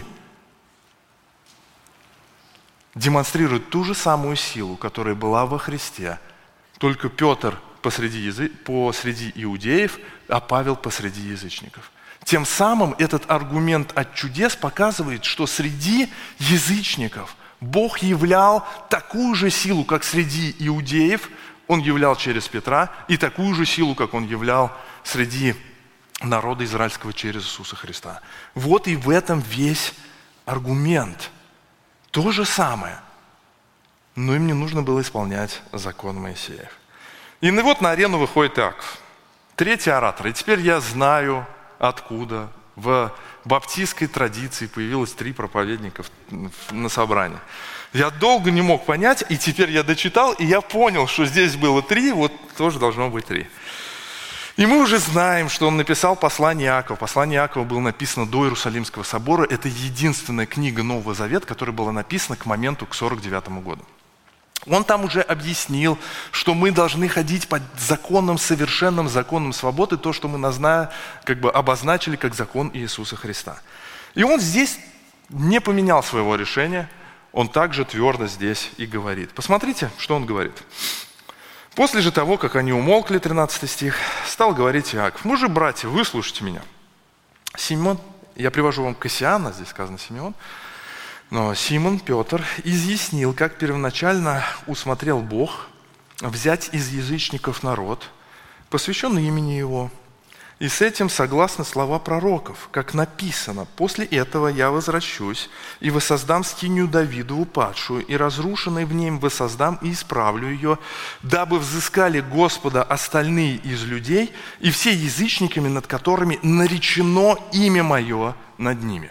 демонстрируют ту же самую силу, которая была во Христе, только Петр посреди, язы... посреди иудеев, а Павел посреди язычников. Тем самым этот аргумент от чудес показывает, что среди язычников Бог являл такую же силу, как среди иудеев, Он являл через Петра, и такую же силу, как Он являл среди народа израильского через Иисуса Христа. Вот и в этом весь аргумент. То же самое, но им не нужно было исполнять закон Моисеев. И вот на арену выходит Иаков, третий оратор. И теперь я знаю, откуда в баптистской традиции появилось три проповедника на собрании. Я долго не мог понять, и теперь я дочитал, и я понял, что здесь было три, вот тоже должно быть три. И мы уже знаем, что он написал послание Иакова. Послание Иакова было написано до Иерусалимского собора. Это единственная книга Нового Завета, которая была написана к моменту, к сорок девятому году. Он там уже объяснил, что мы должны ходить под законом, совершенным законом свободы, то, что мы назна, как бы обозначили как закон Иисуса Христа. И он здесь не поменял своего решения, он также твердо здесь и говорит. Посмотрите, что он говорит. «После же того, как они умолкли», тринадцатый стих, стал говорить Иаков: «Ну же, братья, выслушайте меня. Симон, я привожу вам Кассиана, здесь сказано Симеон, но Симон Петр изъяснил, как первоначально усмотрел Бог взять из язычников народ, посвященный имени Его, И с этим согласны слова пророков, как написано: «После этого я возвращусь и воссоздам скинию Давидову падшую, и разрушенной в ней воссоздам и исправлю ее, дабы взыскали Господа остальные из людей и все язычниками, над которыми наречено имя мое над ними».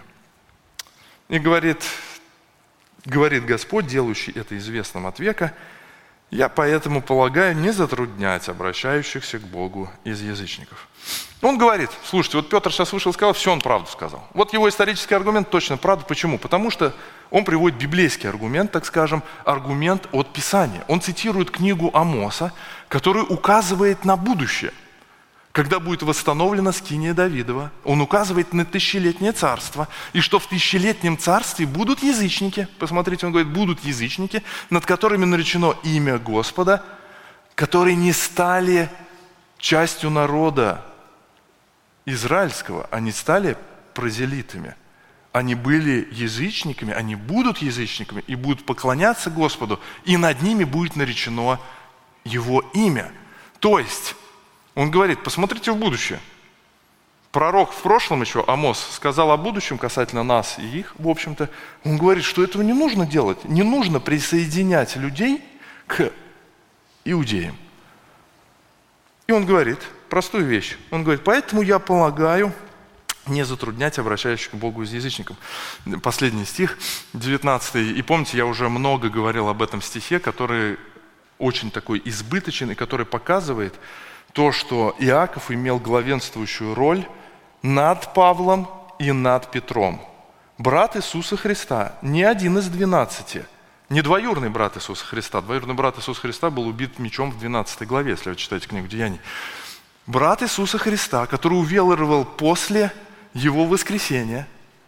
И говорит, говорит Господь, делающий это известным от века: «Я поэтому полагаю не затруднять обращающихся к Богу из язычников». Он говорит, слушайте, вот Петр сейчас вышел и сказал, все, он правду сказал. Вот его исторический аргумент точно правда. Почему? Потому что он приводит библейский аргумент, так скажем, аргумент от Писания. Он цитирует книгу Амоса, который указывает на будущее, когда будет восстановлена скиния Давидова. Он указывает на тысячелетнее царство, и что в тысячелетнем царстве будут язычники. Посмотрите, он говорит, будут язычники, над которыми наречено имя Господа, которые не стали частью народа израильского, они стали прозелитами. Они были язычниками, они будут язычниками и будут поклоняться Господу, и над ними будет наречено Его имя. То есть, он говорит, посмотрите в будущее. Пророк в прошлом еще, Амос, сказал о будущем касательно нас и их, в общем-то. Он говорит, что этого не нужно делать. Не нужно присоединять людей к иудеям. И он говорит простую вещь. Он говорит, поэтому я полагаю не затруднять обращающих к Богу из язычников. Последний стих, девятнадцатый. И помните, я уже много говорил об этом стихе, который очень такой избыточен и который показывает то, что Иаков имел главенствующую роль над Павлом и над Петром. Брат Иисуса Христа, не один из двенадцати, не двоюродный брат Иисуса Христа. Двоюродный брат Иисуса Христа был убит мечом в двенадцатой главе, если вы читаете книгу Деяний. Брат Иисуса Христа, который уверовал после Его воскресения,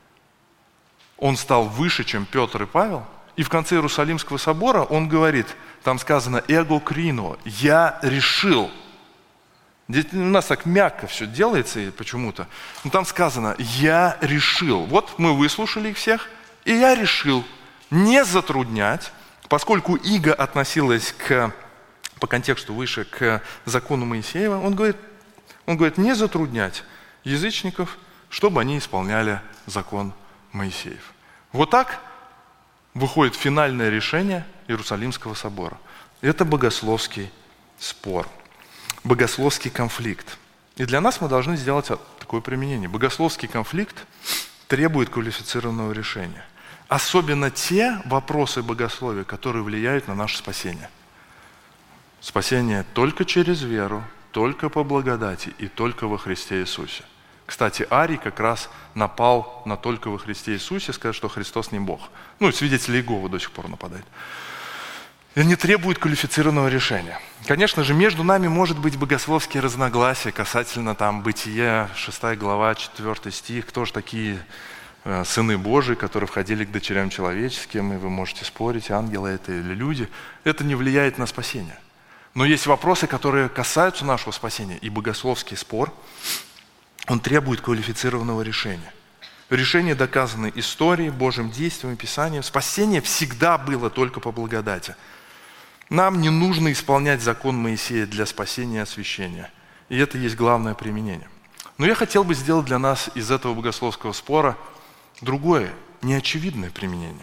он стал выше, чем Петр и Павел. И в конце Иерусалимского собора он говорит, там сказано «эго крино», «я решил». Здесь у нас так мягко все делается почему-то. Но там сказано «я решил». Вот мы выслушали их всех, и я решил не затруднять, поскольку иго относилась к, по контексту выше к закону Моисеева, он говорит, он говорит не затруднять язычников, чтобы они исполняли закон Моисеев. Вот так выходит финальное решение Иерусалимского собора. Это богословский спор, богословский конфликт. И для нас мы должны сделать такое применение. Богословский конфликт требует квалифицированного решения. Особенно те вопросы богословия, которые влияют на наше спасение. Спасение только через веру, только по благодати и только во Христе Иисусе. Кстати, Арий как раз напал на только во Христе Иисусе, сказал, что Христос не Бог. Ну, и свидетели Иеговы до сих пор нападают. И они требуют квалифицированного решения. Конечно же, между нами может быть богословские разногласия касательно там Бытия, шестая глава, четвёртый стих, кто же такие э, сыны Божии, которые входили к дочерям человеческим, и вы можете спорить, ангелы это или люди. Это не влияет на спасение. Но есть вопросы, которые касаются нашего спасения, и богословский спор, он требует квалифицированного решения. Решение доказано историей, Божьим действием и Писанием. Спасение всегда было только по благодати. Нам не нужно исполнять закон Моисея для спасения и освящения. И это есть главное применение. Но я хотел бы сделать для нас из этого богословского спора другое, неочевидное применение.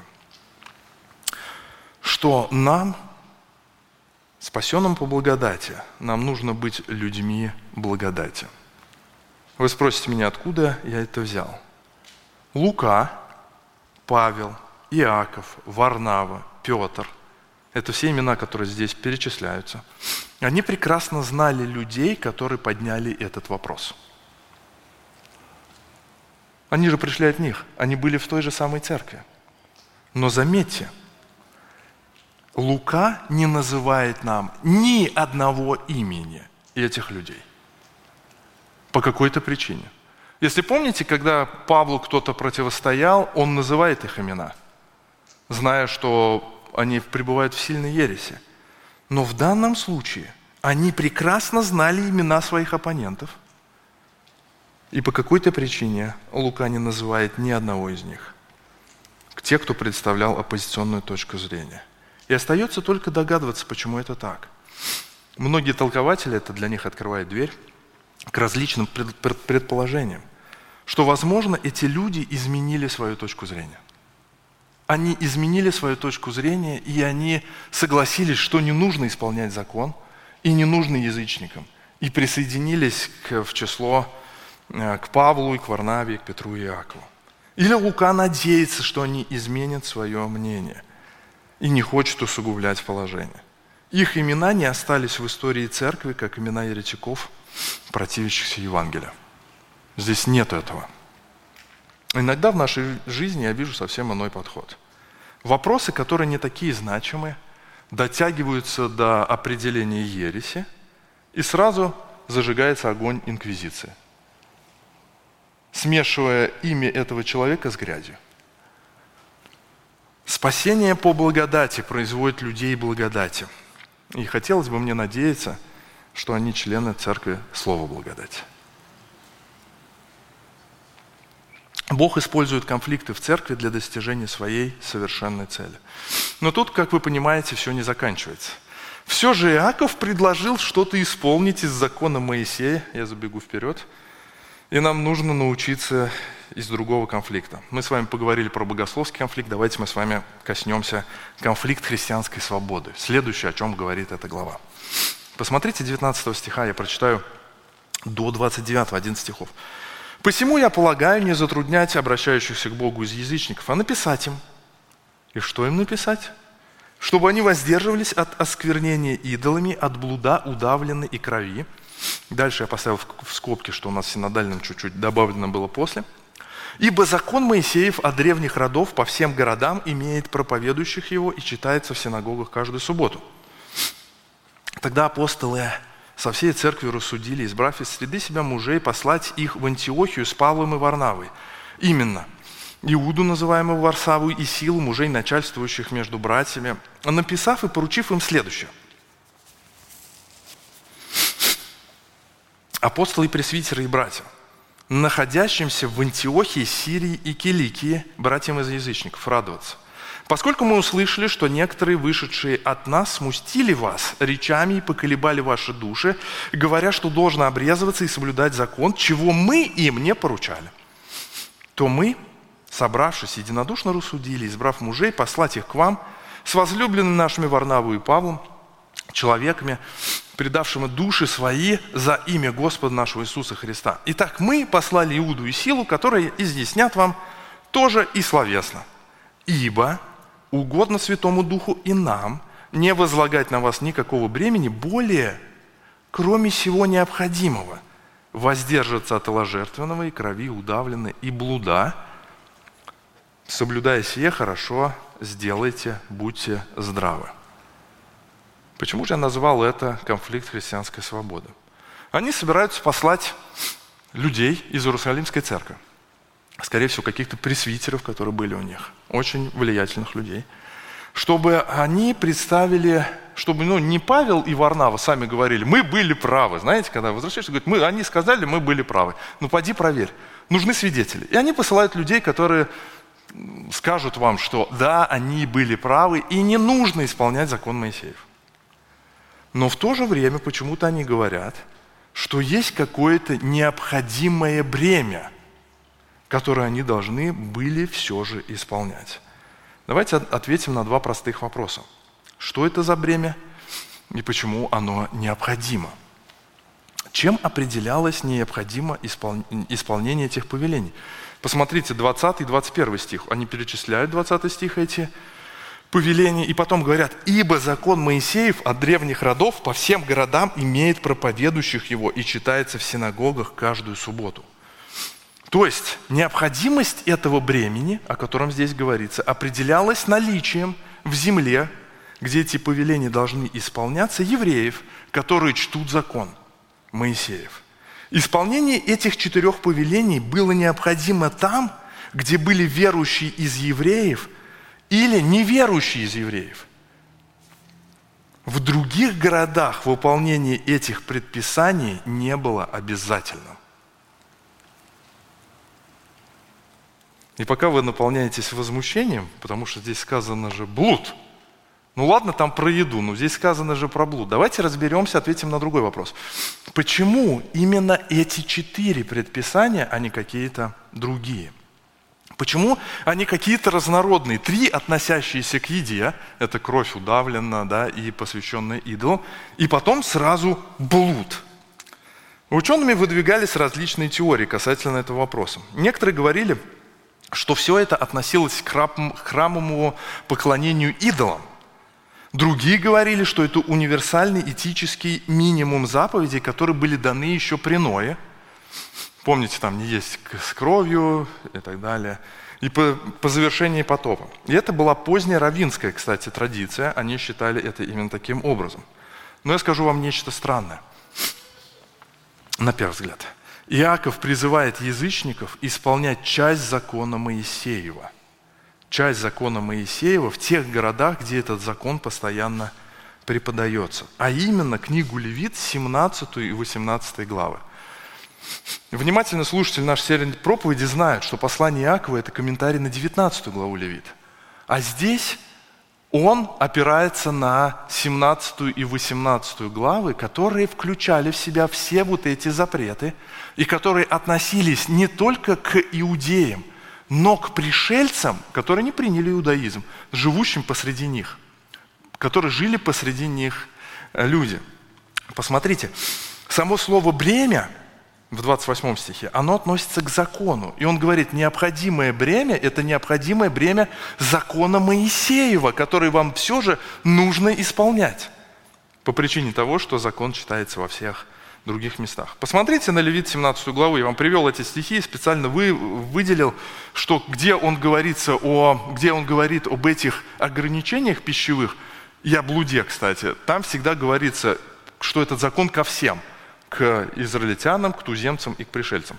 Что нам, спасенным по благодати, нам нужно быть людьми благодати. Вы спросите меня, откуда я это взял? Лука, Павел, Иаков, Варнава, Петр – это все имена, которые здесь перечисляются. Они прекрасно знали людей, которые подняли этот вопрос. Они же пришли от них, они были в той же самой церкви. Но заметьте, Лука не называет нам ни одного имени этих людей. По какой-то причине. Если помните, когда Павлу кто-то противостоял, он называет их имена, зная, что они пребывают в сильной ереси. Но в данном случае они прекрасно знали имена своих оппонентов, и по какой-то причине Лука не называет ни одного из них. Те, кто представлял оппозиционную точку зрения. И остается только догадываться, почему это так. Многие толкователи, это для них открывает дверь, к различным предположениям, что, возможно, эти люди изменили свою точку зрения. Они изменили свою точку зрения, и они согласились, что не нужно исполнять закон, и не нужно язычникам, и присоединились к, в число к Павлу, и к Варнаве, и к Петру и Иакову. Или Лука надеется, что они изменят свое мнение и не хочет усугублять положение. Их имена не остались в истории церкви, как имена еретиков, противящихся Евангелию. Здесь нет этого. Иногда в нашей жизни я вижу совсем иной подход. Вопросы, которые не такие значимые, дотягиваются до определения ереси, и сразу зажигается огонь инквизиции, смешивая имя этого человека с грязью. Спасение по благодати производит людей благодати. И хотелось бы мне надеяться, что они члены церкви Слова благодати. Бог использует конфликты в церкви для достижения своей совершенной цели. Но тут, как вы понимаете, все не заканчивается. Все же Иаков предложил что-то исполнить из закона Моисея. Я забегу вперед. И нам нужно научиться из другого конфликта. Мы с вами поговорили про богословский конфликт. Давайте мы с вами коснемся конфликт христианской свободы. Следующее, о чем говорит эта глава. Посмотрите девятнадцатого стиха, я прочитаю до двадцать девятого, одиннадцать стихов. «Посему я полагаю не затруднять обращающихся к Богу из язычников, а написать им». И что им написать? «Чтобы они воздерживались от осквернения идолами, от блуда, удавленной и крови». Дальше я поставил в скобки, что у нас в синодальном чуть-чуть добавлено было после. «Ибо закон Моисеев от древних родов по всем городам имеет проповедующих его и читается в синагогах каждую субботу». Тогда апостолы со всей церкви рассудили, избрав из среды себя мужей, послать их в Антиохию с Павлом и Варнавой. Именно Иуду, называемого Варсаву, и Силу, мужей, начальствующих между братьями, написав и поручив им следующее. Апостолы, пресвитеры и братья, находящимся в Антиохии, Сирии и Киликии, братьям из язычников, радоваться. Поскольку мы услышали, что некоторые, вышедшие от нас, смустили вас речами и поколебали ваши души, говоря, что должно обрезываться и соблюдать закон, чего мы им не поручали, то мы, собравшись, единодушно рассудили, избрав мужей, послать их к вам с возлюбленными нашими Варнаву и Павлом, человеками, предавшими души свои за имя Господа нашего Иисуса Христа. Итак, мы послали Иуду и Силу, которые изъяснят вам тоже и словесно. Ибо угодно Святому Духу и нам не возлагать на вас никакого бремени, более, кроме всего необходимого, воздерживаться от иложертвенного и крови удавленной и блуда, соблюдая сие, хорошо сделайте, будьте здравы. Почему же я назвал это конфликт христианской свободы? Они собираются послать людей из Иерусалимской церкви. Скорее всего, каких-то пресвитеров, которые были у них, очень влиятельных людей, чтобы они представили, чтобы ну, не Павел и Варнава сами говорили, мы были правы. Знаете, когда возвращаешься, говорят, мы, они сказали, мы были правы. Ну, поди проверь. Нужны свидетели. И они посылают людей, которые скажут вам, что да, они были правы, и не нужно исполнять закон Моисеев. Но в то же время почему-то они говорят, что есть какое-то необходимое бремя, которые они должны были все же исполнять. Давайте ответим на два простых вопроса. Что это за бремя и почему оно необходимо? Чем определялось необходимо исполнение этих повелений? Посмотрите, двадцатый и двадцать первый стих. Они перечисляют двадцатый стих эти повеления и потом говорят, «Ибо закон Моисеев от древних родов по всем городам имеет проповедующих его и читается в синагогах каждую субботу». То есть необходимость этого бремени, о котором здесь говорится, определялась наличием в земле, где эти повеления должны исполняться, евреев, которые чтут закон Моисеев. Исполнение этих четырех повелений было необходимо там, где были верующие из евреев или неверующие из евреев. В других городах выполнение этих предписаний не было обязательным. И пока вы наполняетесь возмущением, потому что здесь сказано же блуд, Ну ладно, там про еду, но здесь сказано же про блуд. Давайте разберемся, ответим на другой вопрос. Почему именно эти четыре предписания, а не какие-то другие? Почему они какие-то разнородные? Три, относящиеся к еде, это кровь удавлена, да, и посвященная идолу, и потом сразу блуд. Учеными выдвигались различные теории касательно этого вопроса. Некоторые говорили, что все это относилось к храмовому поклонению идолам. Другие говорили, что это универсальный этический минимум заповедей, которые были даны еще при Ное. Помните, там не есть с кровью и так далее. И по, по завершении потопа. И это была поздняя раввинская, кстати, традиция. Они считали это именно таким образом. Но я скажу вам нечто странное. На первый взгляд. Иаков призывает язычников исполнять часть закона Моисеева. Часть закона Моисеева в тех городах, где этот закон постоянно преподается. А именно книгу Левит, семнадцатую и восемнадцатую главы. Внимательно слушатели нашей серии проповеди знают, что послание Иакова – это комментарий на девятнадцатую главу Левит. А здесь он опирается на семнадцатую и восемнадцатую главы, которые включали в себя все вот эти запреты, и которые относились не только к иудеям, но к пришельцам, которые не приняли иудаизм, живущим посреди них, которые жили посреди них люди. Посмотрите, само слово «бремя» в двадцать восьмом стихе, оно относится к закону. И он говорит, необходимое бремя – это необходимое бремя закона Моисеева, который вам все же нужно исполнять. По причине того, что закон читается во всех других местах. Посмотрите на Левит семнадцатую главу, я вам привел эти стихи, специально вы, выделил, что где он, говорится о, где он говорит об этих ограничениях пищевых, и о блуде, кстати, там всегда говорится, что этот закон ко всем, к израильтянам, к туземцам и к пришельцам.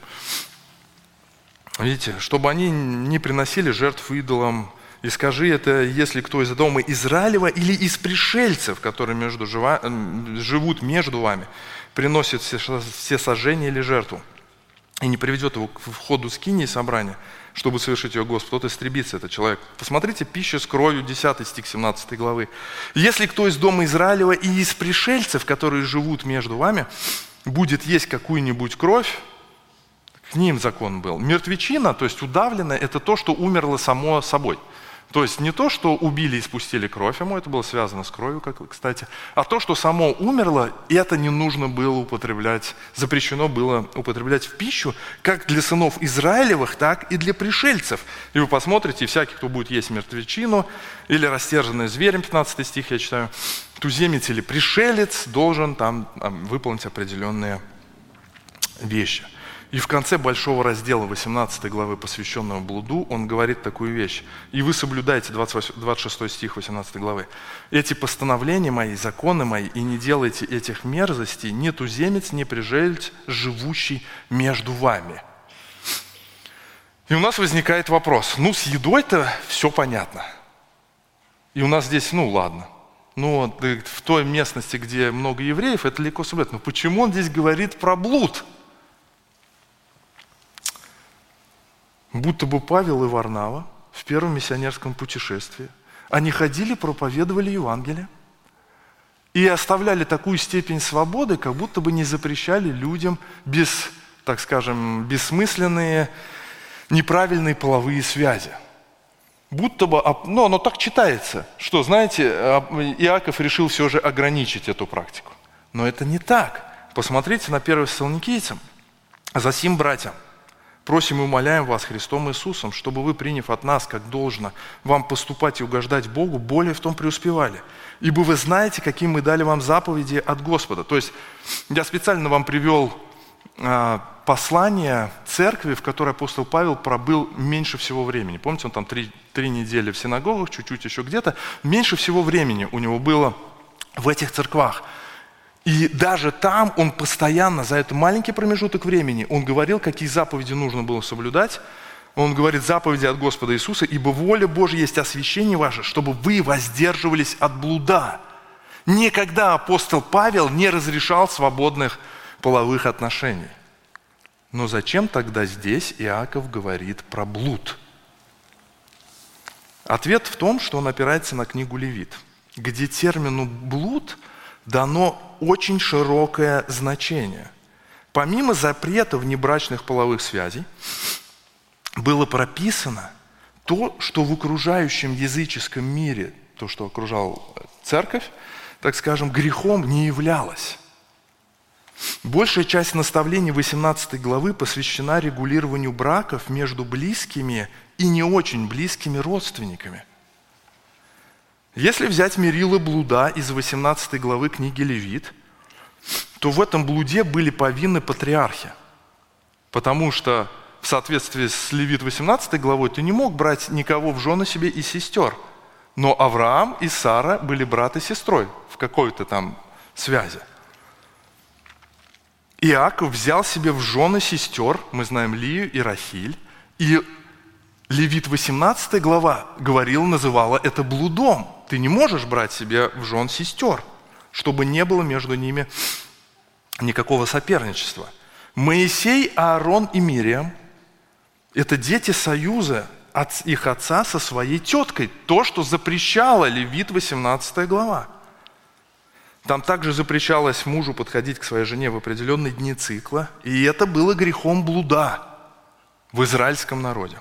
Видите, чтобы они не приносили жертв идолам, и скажи это, если кто из дома Израилева или из пришельцев, которые между жива, живут между вами, приносит все, все сожжения или жертву, и не приведет его к входу скинии собрания, чтобы совершить ее Господу, тот истребится, этот человек. Посмотрите, пища с кровью, десятый стих семнадцатой главы. Если кто из дома Израилева и из пришельцев, которые живут между вами, будет есть какую-нибудь кровь, к ним закон был. Мертвечина, то есть удавленная, это то, что умерло само собой. То есть не то, что убили и спустили кровь ему, это было связано с кровью, как, кстати, а то, что само умерло, это не нужно было употреблять, запрещено было употреблять в пищу, как для сынов Израилевых, так и для пришельцев. И вы посмотрите, всякий, кто будет есть мертвечину или растерженный зверем, пятнадцатый стих я читаю, туземец или пришелец должен там, там выполнить определенные вещи. И в конце большого раздела восемнадцатой главы, посвященного блуду, он говорит такую вещь. «И вы соблюдаете», двадцать шестой стих восемнадцатой главы, «эти постановления мои, законы мои, и не делайте этих мерзостей, ни туземец, ни пришелец, живущий между вами». И у нас возникает вопрос, ну с едой-то все понятно. И у нас здесь, ну ладно, ну в той местности, где много евреев, это легко соблюдать. Но почему он здесь говорит про блуд? Будто бы Павел и Варнава в первом миссионерском путешествии, они ходили, проповедовали Евангелие и оставляли такую степень свободы, как будто бы не запрещали людям без, так скажем, бессмысленные, неправильные половые связи. Будто бы, ну оно так читается, что, знаете, Иаков решил все же ограничить эту практику. Но это не так. Посмотрите на первого Фессалоникийцам. «Засим, братья, просим и умоляем вас Христом Иисусом, чтобы вы, приняв от нас, как должно, вам поступать и угождать Богу, более в том преуспевали. Ибо вы знаете, какие мы дали вам заповеди от Господа». То есть я специально вам привел э, послание церкви, в которой апостол Павел пробыл меньше всего времени. Помните, он там три, три недели в синагогах, чуть-чуть еще где-то. Меньше всего времени у него было в этих церквах. И даже там он постоянно, за этот маленький промежуток времени, он говорил, какие заповеди нужно было соблюдать. Он говорит, заповеди от Господа Иисуса, ибо воля Божья есть освящение ваше, чтобы вы воздерживались от блуда. Никогда апостол Павел не разрешал свободных половых отношений. Но зачем тогда здесь Иаков говорит про блуд? Ответ в том, что он опирается на книгу Левит. где термину «блуд» дано очень широкое значение. Помимо запрета внебрачных половых связей, было прописано то, что в окружающем языческом мире, то, что окружал церковь, так скажем, грехом не являлось. Большая часть наставлений восемнадцатой главы посвящена регулированию браков между близкими и не очень близкими родственниками. Если взять мерило блуда из восемнадцатой главы книги Левит, то в этом блуде были повинны патриархи, потому что в соответствии с Левит восемнадцатой главой ты не мог брать никого в жены себе из сестер, но Авраам и Сара были брат и сестрой в какой-то там связи. Иаков взял себе в жены сестер, мы знаем Лию и Рахиль, и Левит восемнадцатая глава говорила, называла это блудом. Ты не можешь брать себе в жен сестер, чтобы не было между ними никакого соперничества. Моисей, Аарон и Мириам – это дети союза от их отца со своей теткой, то, что запрещало Левит восемнадцатая глава. Там также запрещалось мужу подходить к своей жене в определенные дни цикла, и это было грехом блуда в израильском народе.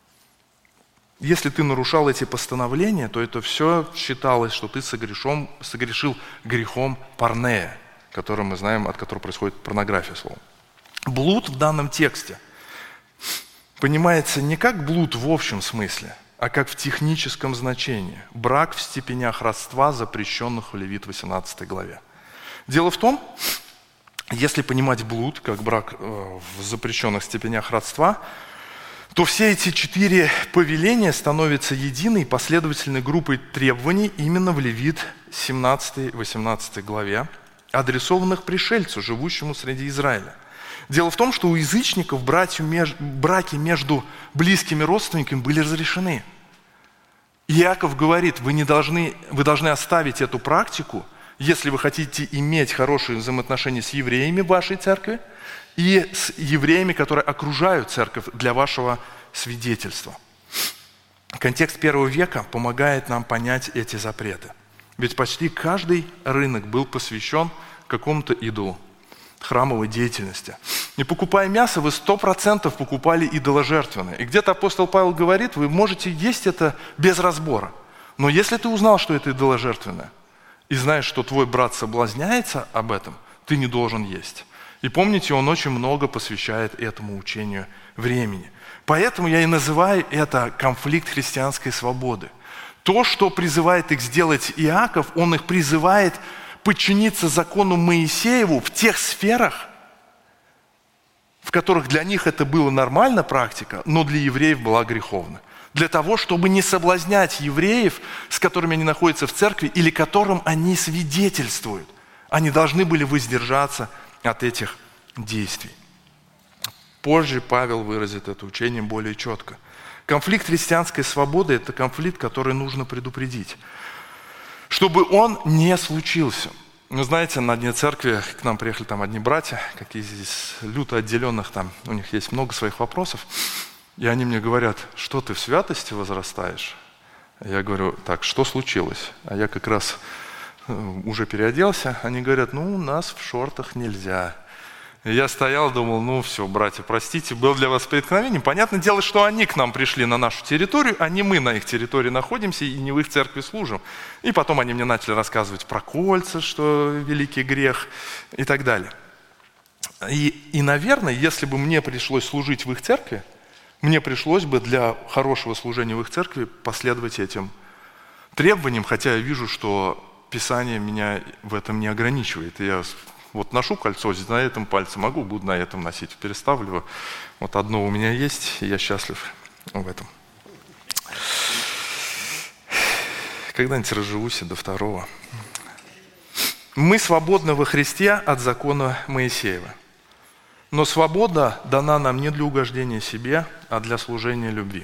Если ты нарушал эти постановления, то это все считалось, что ты согрешил, согрешил грехом парнея, который мы знаем, от которого происходит порнография словом. Блуд в данном тексте понимается не как блуд в общем смысле, а как в техническом значении. Брак в степенях родства, запрещенных в Левит восемнадцатой главе. Дело в том, если понимать блуд как брак в запрещенных степенях родства, то все эти четыре повеления становятся единой последовательной группой требований именно в Левит семнадцатой-восемнадцатой главе, адресованных пришельцу, живущему среди Израиля. Дело в том, что у язычников браки между близкими родственниками были разрешены. Иаков говорит, вы, не должны, вы должны оставить эту практику, если вы хотите иметь хорошие взаимоотношения с евреями в вашей церкви и с евреями, которые окружают церковь для вашего свидетельства. Контекст первого века помогает нам понять эти запреты. Ведь почти каждый рынок был посвящен какому-то идолу, храмовой деятельности. И покупая мясо, вы сто процентов покупали идоложертвенное. И где-то апостол Павел говорит, вы можете есть это без разбора. Но если ты узнал, что это идоложертвенное, и знаешь, что твой брат соблазняется об этом, ты не должен есть. И помните, он очень много посвящает этому учению времени. Поэтому я и называю это конфликт христианской свободы. То, что призывает их сделать Иаков, он их призывает подчиниться закону Моисееву в тех сферах, в которых для них это была нормальная практика, но для евреев была греховна. Для того, чтобы не соблазнять евреев, с которыми они находятся в церкви или которым они свидетельствуют. Они должны были воздержаться от этих действий. Позже Павел выразит это учение более четко. Конфликт христианской свободы – это конфликт, который нужно предупредить, чтобы он не случился. Вы знаете, на дне церкви к нам приехали там одни братья, какие здесь люто отделенных, там у них есть много своих вопросов, и они мне говорят, что ты в святости возрастаешь? Я говорю, так, что случилось? А я как раз уже переоделся, они говорят, ну, у нас в шортах нельзя. И я стоял, думал, ну все, братья, простите, был для вас преткновением. Понятное дело, что они к нам пришли на нашу территорию, а не мы на их территории находимся и не в их церкви служим. И потом они мне начали рассказывать про кольца, что великий грех и так далее. И, и, наверное, если бы мне пришлось служить в их церкви, мне пришлось бы для хорошего служения в их церкви последовать этим требованиям, хотя я вижу, что Писание меня в этом не ограничивает. И я вот ношу кольцо на этом пальце, могу, буду на этом носить, переставлю. Вот одно у меня есть, и я счастлив в этом. Когда-нибудь разживусь и до второго. Мы свободны во Христе от закона Моисеева. Но свобода дана нам не для угождения себе, а для служения любви.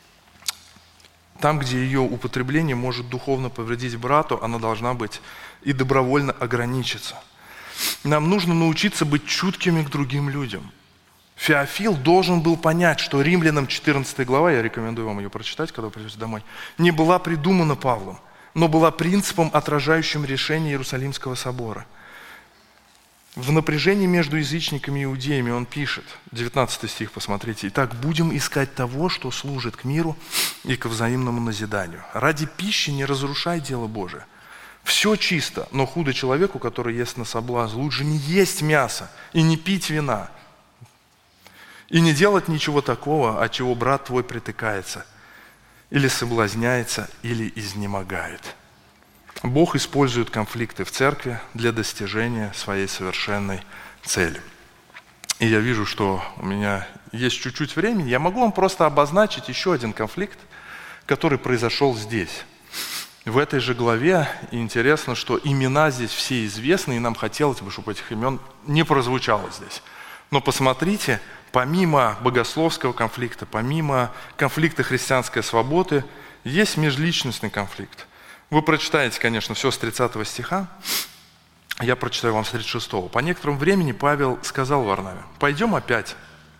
Там, где ее употребление может духовно повредить брату, она должна быть и добровольно ограничиться. Нам нужно научиться быть чуткими к другим людям. Феофил должен был понять, что Римлянам четырнадцатая глава, я рекомендую вам ее прочитать, когда вы придете домой, не была придумана Павлом. но была принципом, отражающим решение Иерусалимского собора. В напряжении между язычниками и иудеями он пишет, девятнадцатый стих, посмотрите: «Итак, будем искать того, что служит к миру и к взаимному назиданию. Ради пищи не разрушай дело Божие. Все чисто, но худо человеку, который ест на соблазн. Лучше не есть мясо и не пить вина, и не делать ничего такого, от чего брат твой притыкается, или соблазняется, или изнемогает». Бог использует конфликты в церкви для достижения своей совершенной цели. И я вижу, что у меня есть чуть-чуть времени. Я могу вам просто обозначить еще один конфликт, который произошел здесь, в этой же главе. И интересно, что имена здесь все известны, и нам хотелось бы, чтобы этих имен не прозвучало здесь. Но посмотрите, помимо богословского конфликта, помимо конфликта христианской свободы, есть межличностный конфликт. Вы прочитаете, конечно, все с тридцатого стиха, я прочитаю вам с тридцать шестого. «По некоторому времени Павел сказал Варнаве: пойдем опять,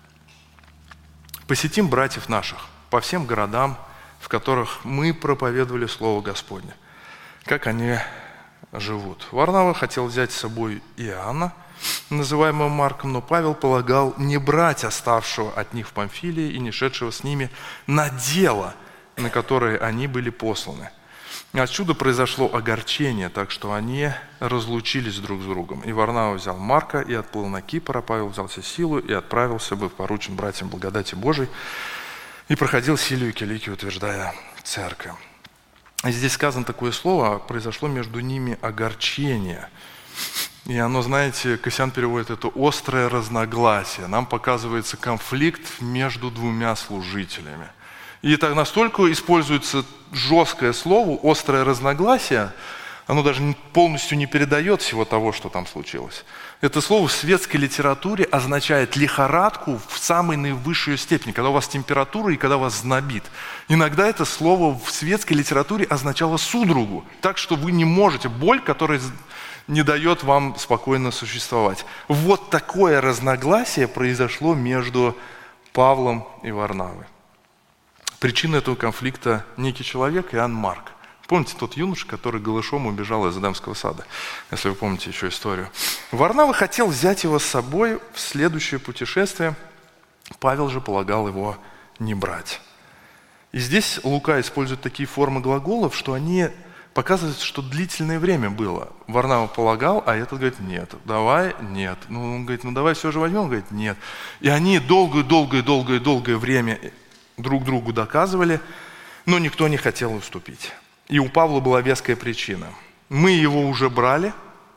посетим братьев наших по всем городам, в которых мы проповедовали Слово Господне, как они живут». Варнава хотел взять с собой Иоанна, называемого Марком, но Павел полагал не брать оставшего от них в Памфилии и не шедшего с ними на дело, на которое они были посланы. Отсюда произошло огорчение, так что они разлучились друг с другом. И Варнава взял Марка и отплыл на Кипр, а Павел взялся Силу и отправился, быв поручен братьям благодати Божией, и проходил Силию и Киликию, утверждая церковь. И здесь сказано такое слово: произошло между ними огорчение. И оно, знаете, Кассиан переводит это «острое разногласие». Нам показывается конфликт между двумя служителями. И это настолько используется жесткое слово, острое разногласие, оно даже полностью не передает всего того, что там случилось. Это слово в светской литературе означает лихорадку в самой наивысшей степени, когда у вас температура и когда вас знобит. Иногда это слово в светской литературе означало судорогу, так что вы не можете, боль, которая не дает вам спокойно существовать. Вот такое разногласие произошло между Павлом и Варнавой. Причина этого конфликта – некий человек, Иоанн Марк. Помните тот юноша, который голышом убежал из Эдемского сада, если вы помните еще историю. Варнава хотел взять его с собой в следующее путешествие, Павел же полагал его не брать. И здесь Лука использует такие формы глаголов, что они показывают, что длительное время было. Варнава полагал, а этот говорит: нет, давай, нет. Ну, он говорит: ну давай все же возьмем, он говорит: нет. И они долгое-долгое-долгое-долгое время друг другу доказывали, но никто не хотел уступить. И у Павла была веская причина. Мы его уже брали,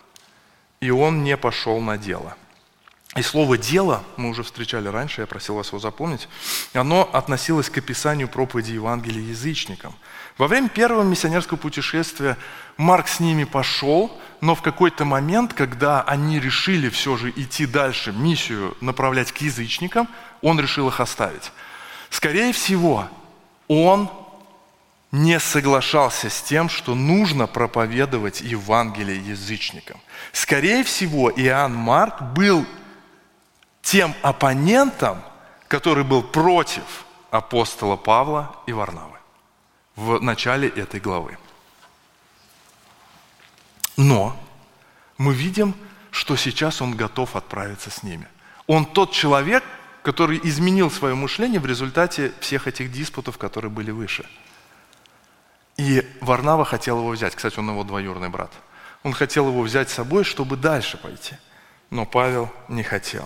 и он не пошел на дело. И слово «дело» мы уже встречали раньше, я просил вас его запомнить, оно относилось к описанию проповеди Евангелия язычникам. Во время первого миссионерского путешествия Марк с ними пошел, но в какой-то момент, когда они решили все же идти дальше, миссию направлять к язычникам, он решил их оставить. Скорее всего, он не соглашался с тем, что нужно проповедовать Евангелие язычникам. Скорее всего, Иоанн Марк был тем оппонентом, который был против апостола Павла и Варнавы в начале этой главы. Но мы видим, что сейчас он готов отправиться с ними. Он тот человек, который изменил свое мышление в результате всех этих диспутов, которые были выше. И Варнава хотел его взять. Кстати, он его двоюродный брат. Он хотел его взять с собой, чтобы дальше пойти. Но Павел не хотел.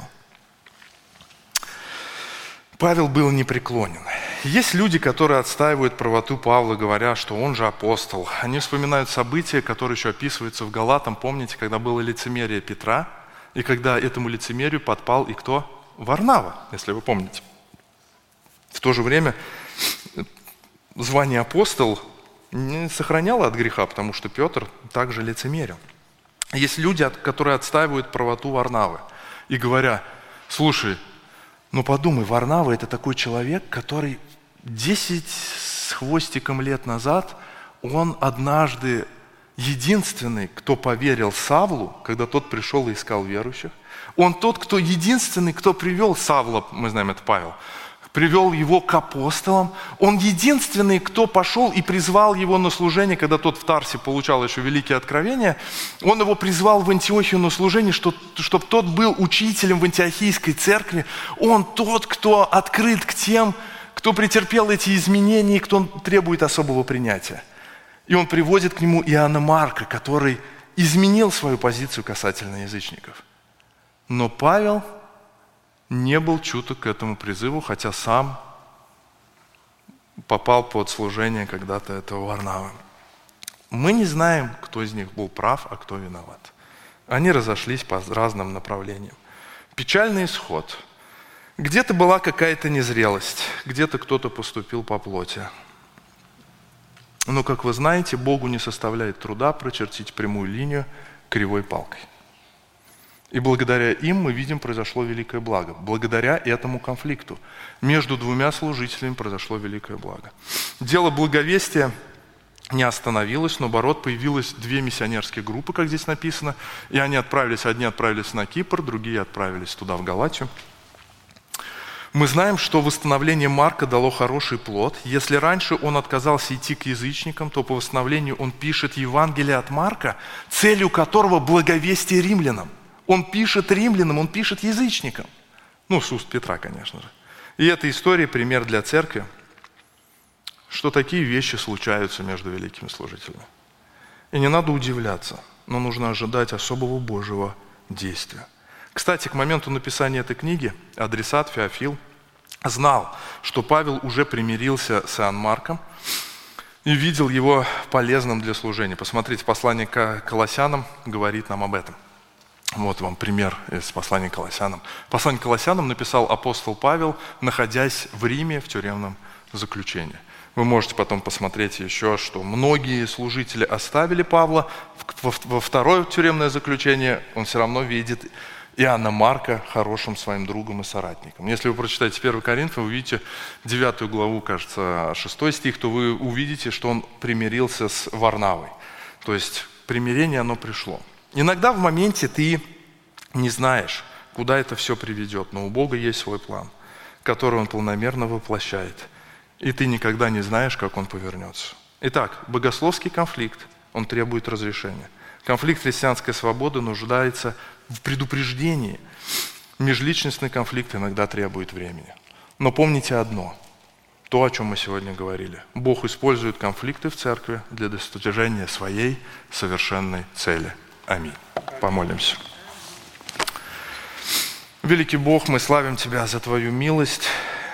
Павел был непреклонен. Есть люди, которые отстаивают правоту Павла, говоря, что он же апостол. Они вспоминают события, которые еще описываются в Галатам. Помните, когда было лицемерие Петра, и когда этому лицемерию подпал и кто? Варнава, если вы помните. В то же время звание апостол не сохраняло от греха, потому что Петр также лицемерил. Есть люди, которые отстаивают правоту Варнавы и говоря: слушай, ну подумай, Варнава – это такой человек, который десять с хвостиком лет назад, он однажды единственный, кто поверил Савлу, когда тот пришел и искал верующих. Он тот, кто единственный, кто привел Савла, мы знаем, это Павел, привел его к апостолам. Он единственный, кто пошел и призвал его на служение, когда тот в Тарсе получал еще великие откровения. Он его призвал в Антиохию на служение, чтобы тот был учителем в антиохийской церкви. Он тот, кто открыт к тем, кто претерпел эти изменения, и кто требует особого принятия. И он приводит к нему Иоанна Марка, который изменил свою позицию касательно язычников. Но Павел не был чуток к этому призыву, хотя сам попал под служение когда-то этого Варнавы. Мы не знаем, кто из них был прав, а кто виноват. Они разошлись по разным направлениям. Печальный исход. Где-то была какая-то незрелость, где-то кто-то поступил по плоти. Но, как вы знаете, Богу не составляет труда прочертить прямую линию кривой палкой. И благодаря им мы видим, произошло великое благо. Благодаря этому конфликту между двумя служителями произошло великое благо. Дело благовестия не остановилось, но наоборот, появилось две миссионерские группы, как здесь написано, и они отправились, одни отправились на Кипр, другие отправились туда, в Галатию. Мы знаем, что восстановление Марка дало хороший плод. Если раньше он отказался идти к язычникам, то по восстановлению он пишет Евангелие от Марка, целью которого благовестие римлянам. Он пишет римлянам, он пишет язычникам. Ну, с уст Петра, конечно же. И эта история пример для церкви, что такие вещи случаются между великими служителями. И не надо удивляться, но нужно ожидать особого Божьего действия. Кстати, к моменту написания этой книги адресат Феофил знал, что Павел уже примирился с Иоанном Марком и видел его полезным для служения. Посмотрите, послание к Колоссянам говорит нам об этом. Вот вам пример из послания к Колоссянам. Послание к Колоссянам написал апостол Павел, находясь в Риме в тюремном заключении. Вы можете потом посмотреть еще, что многие служители оставили Павла. Во второе тюремное заключение он все равно видит Иоанна Марка хорошим своим другом и соратником. Если вы прочитаете первое Коринфянам, вы увидите девятую главу, кажется, шестой стих, то вы увидите, что он примирился с Варнавой. То есть примирение, оно пришло. Иногда в моменте ты не знаешь, куда это все приведет, но у Бога есть свой план, который Он планомерно воплощает. И ты никогда не знаешь, как он повернется. Итак, богословский конфликт, он требует разрешения. Конфликт христианской свободы нуждается в предупреждении. Межличностный конфликт иногда требует времени. Но помните одно, то, о чем мы сегодня говорили. Бог использует конфликты в церкви для достижения своей совершенной цели. Аминь. Помолимся. Великий Бог, мы славим Тебя за Твою милость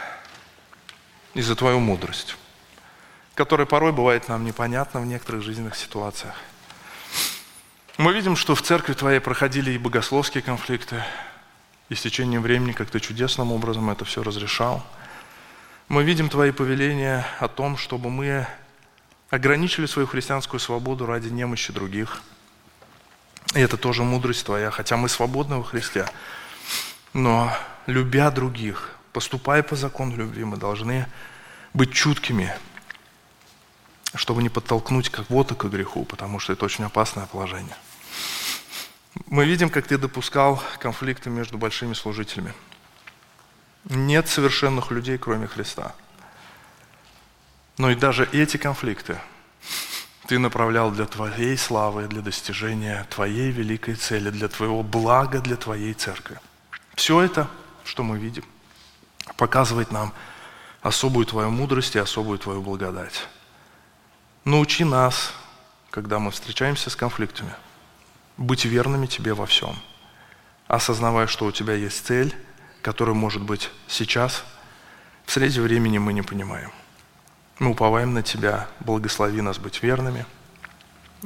и за Твою мудрость, которая порой бывает нам непонятна в некоторых жизненных ситуациях. Мы видим, что в церкви Твоей проходили и богословские конфликты, и с течением времени как Ты чудесным образом это все разрешал. Мы видим Твои повеления о том, чтобы мы ограничили свою христианскую свободу ради немощи других. И это тоже мудрость Твоя, хотя мы свободны во Христе. Но, любя других, поступая по закону любви, мы должны быть чуткими, чтобы не подтолкнуть кого-то к греху, потому что это очень опасное положение. Мы видим, как Ты допускал конфликты между большими служителями. Нет совершенных людей, кроме Христа. Но и даже эти конфликты Ты направлял для Твоей славы, для достижения Твоей великой цели, для Твоего блага, для Твоей церкви. Все это, что мы видим, показывает нам особую Твою мудрость и особую Твою благодать. Научи нас, когда мы встречаемся с конфликтами, быть верными Тебе во всем, осознавая, что у Тебя есть цель, которая может быть сейчас, в среде времени мы не понимаем. Мы уповаем на Тебя, благослови нас быть верными,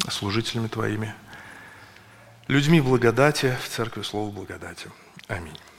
служителями Твоими, людьми благодати в церкви слова благодати. Аминь.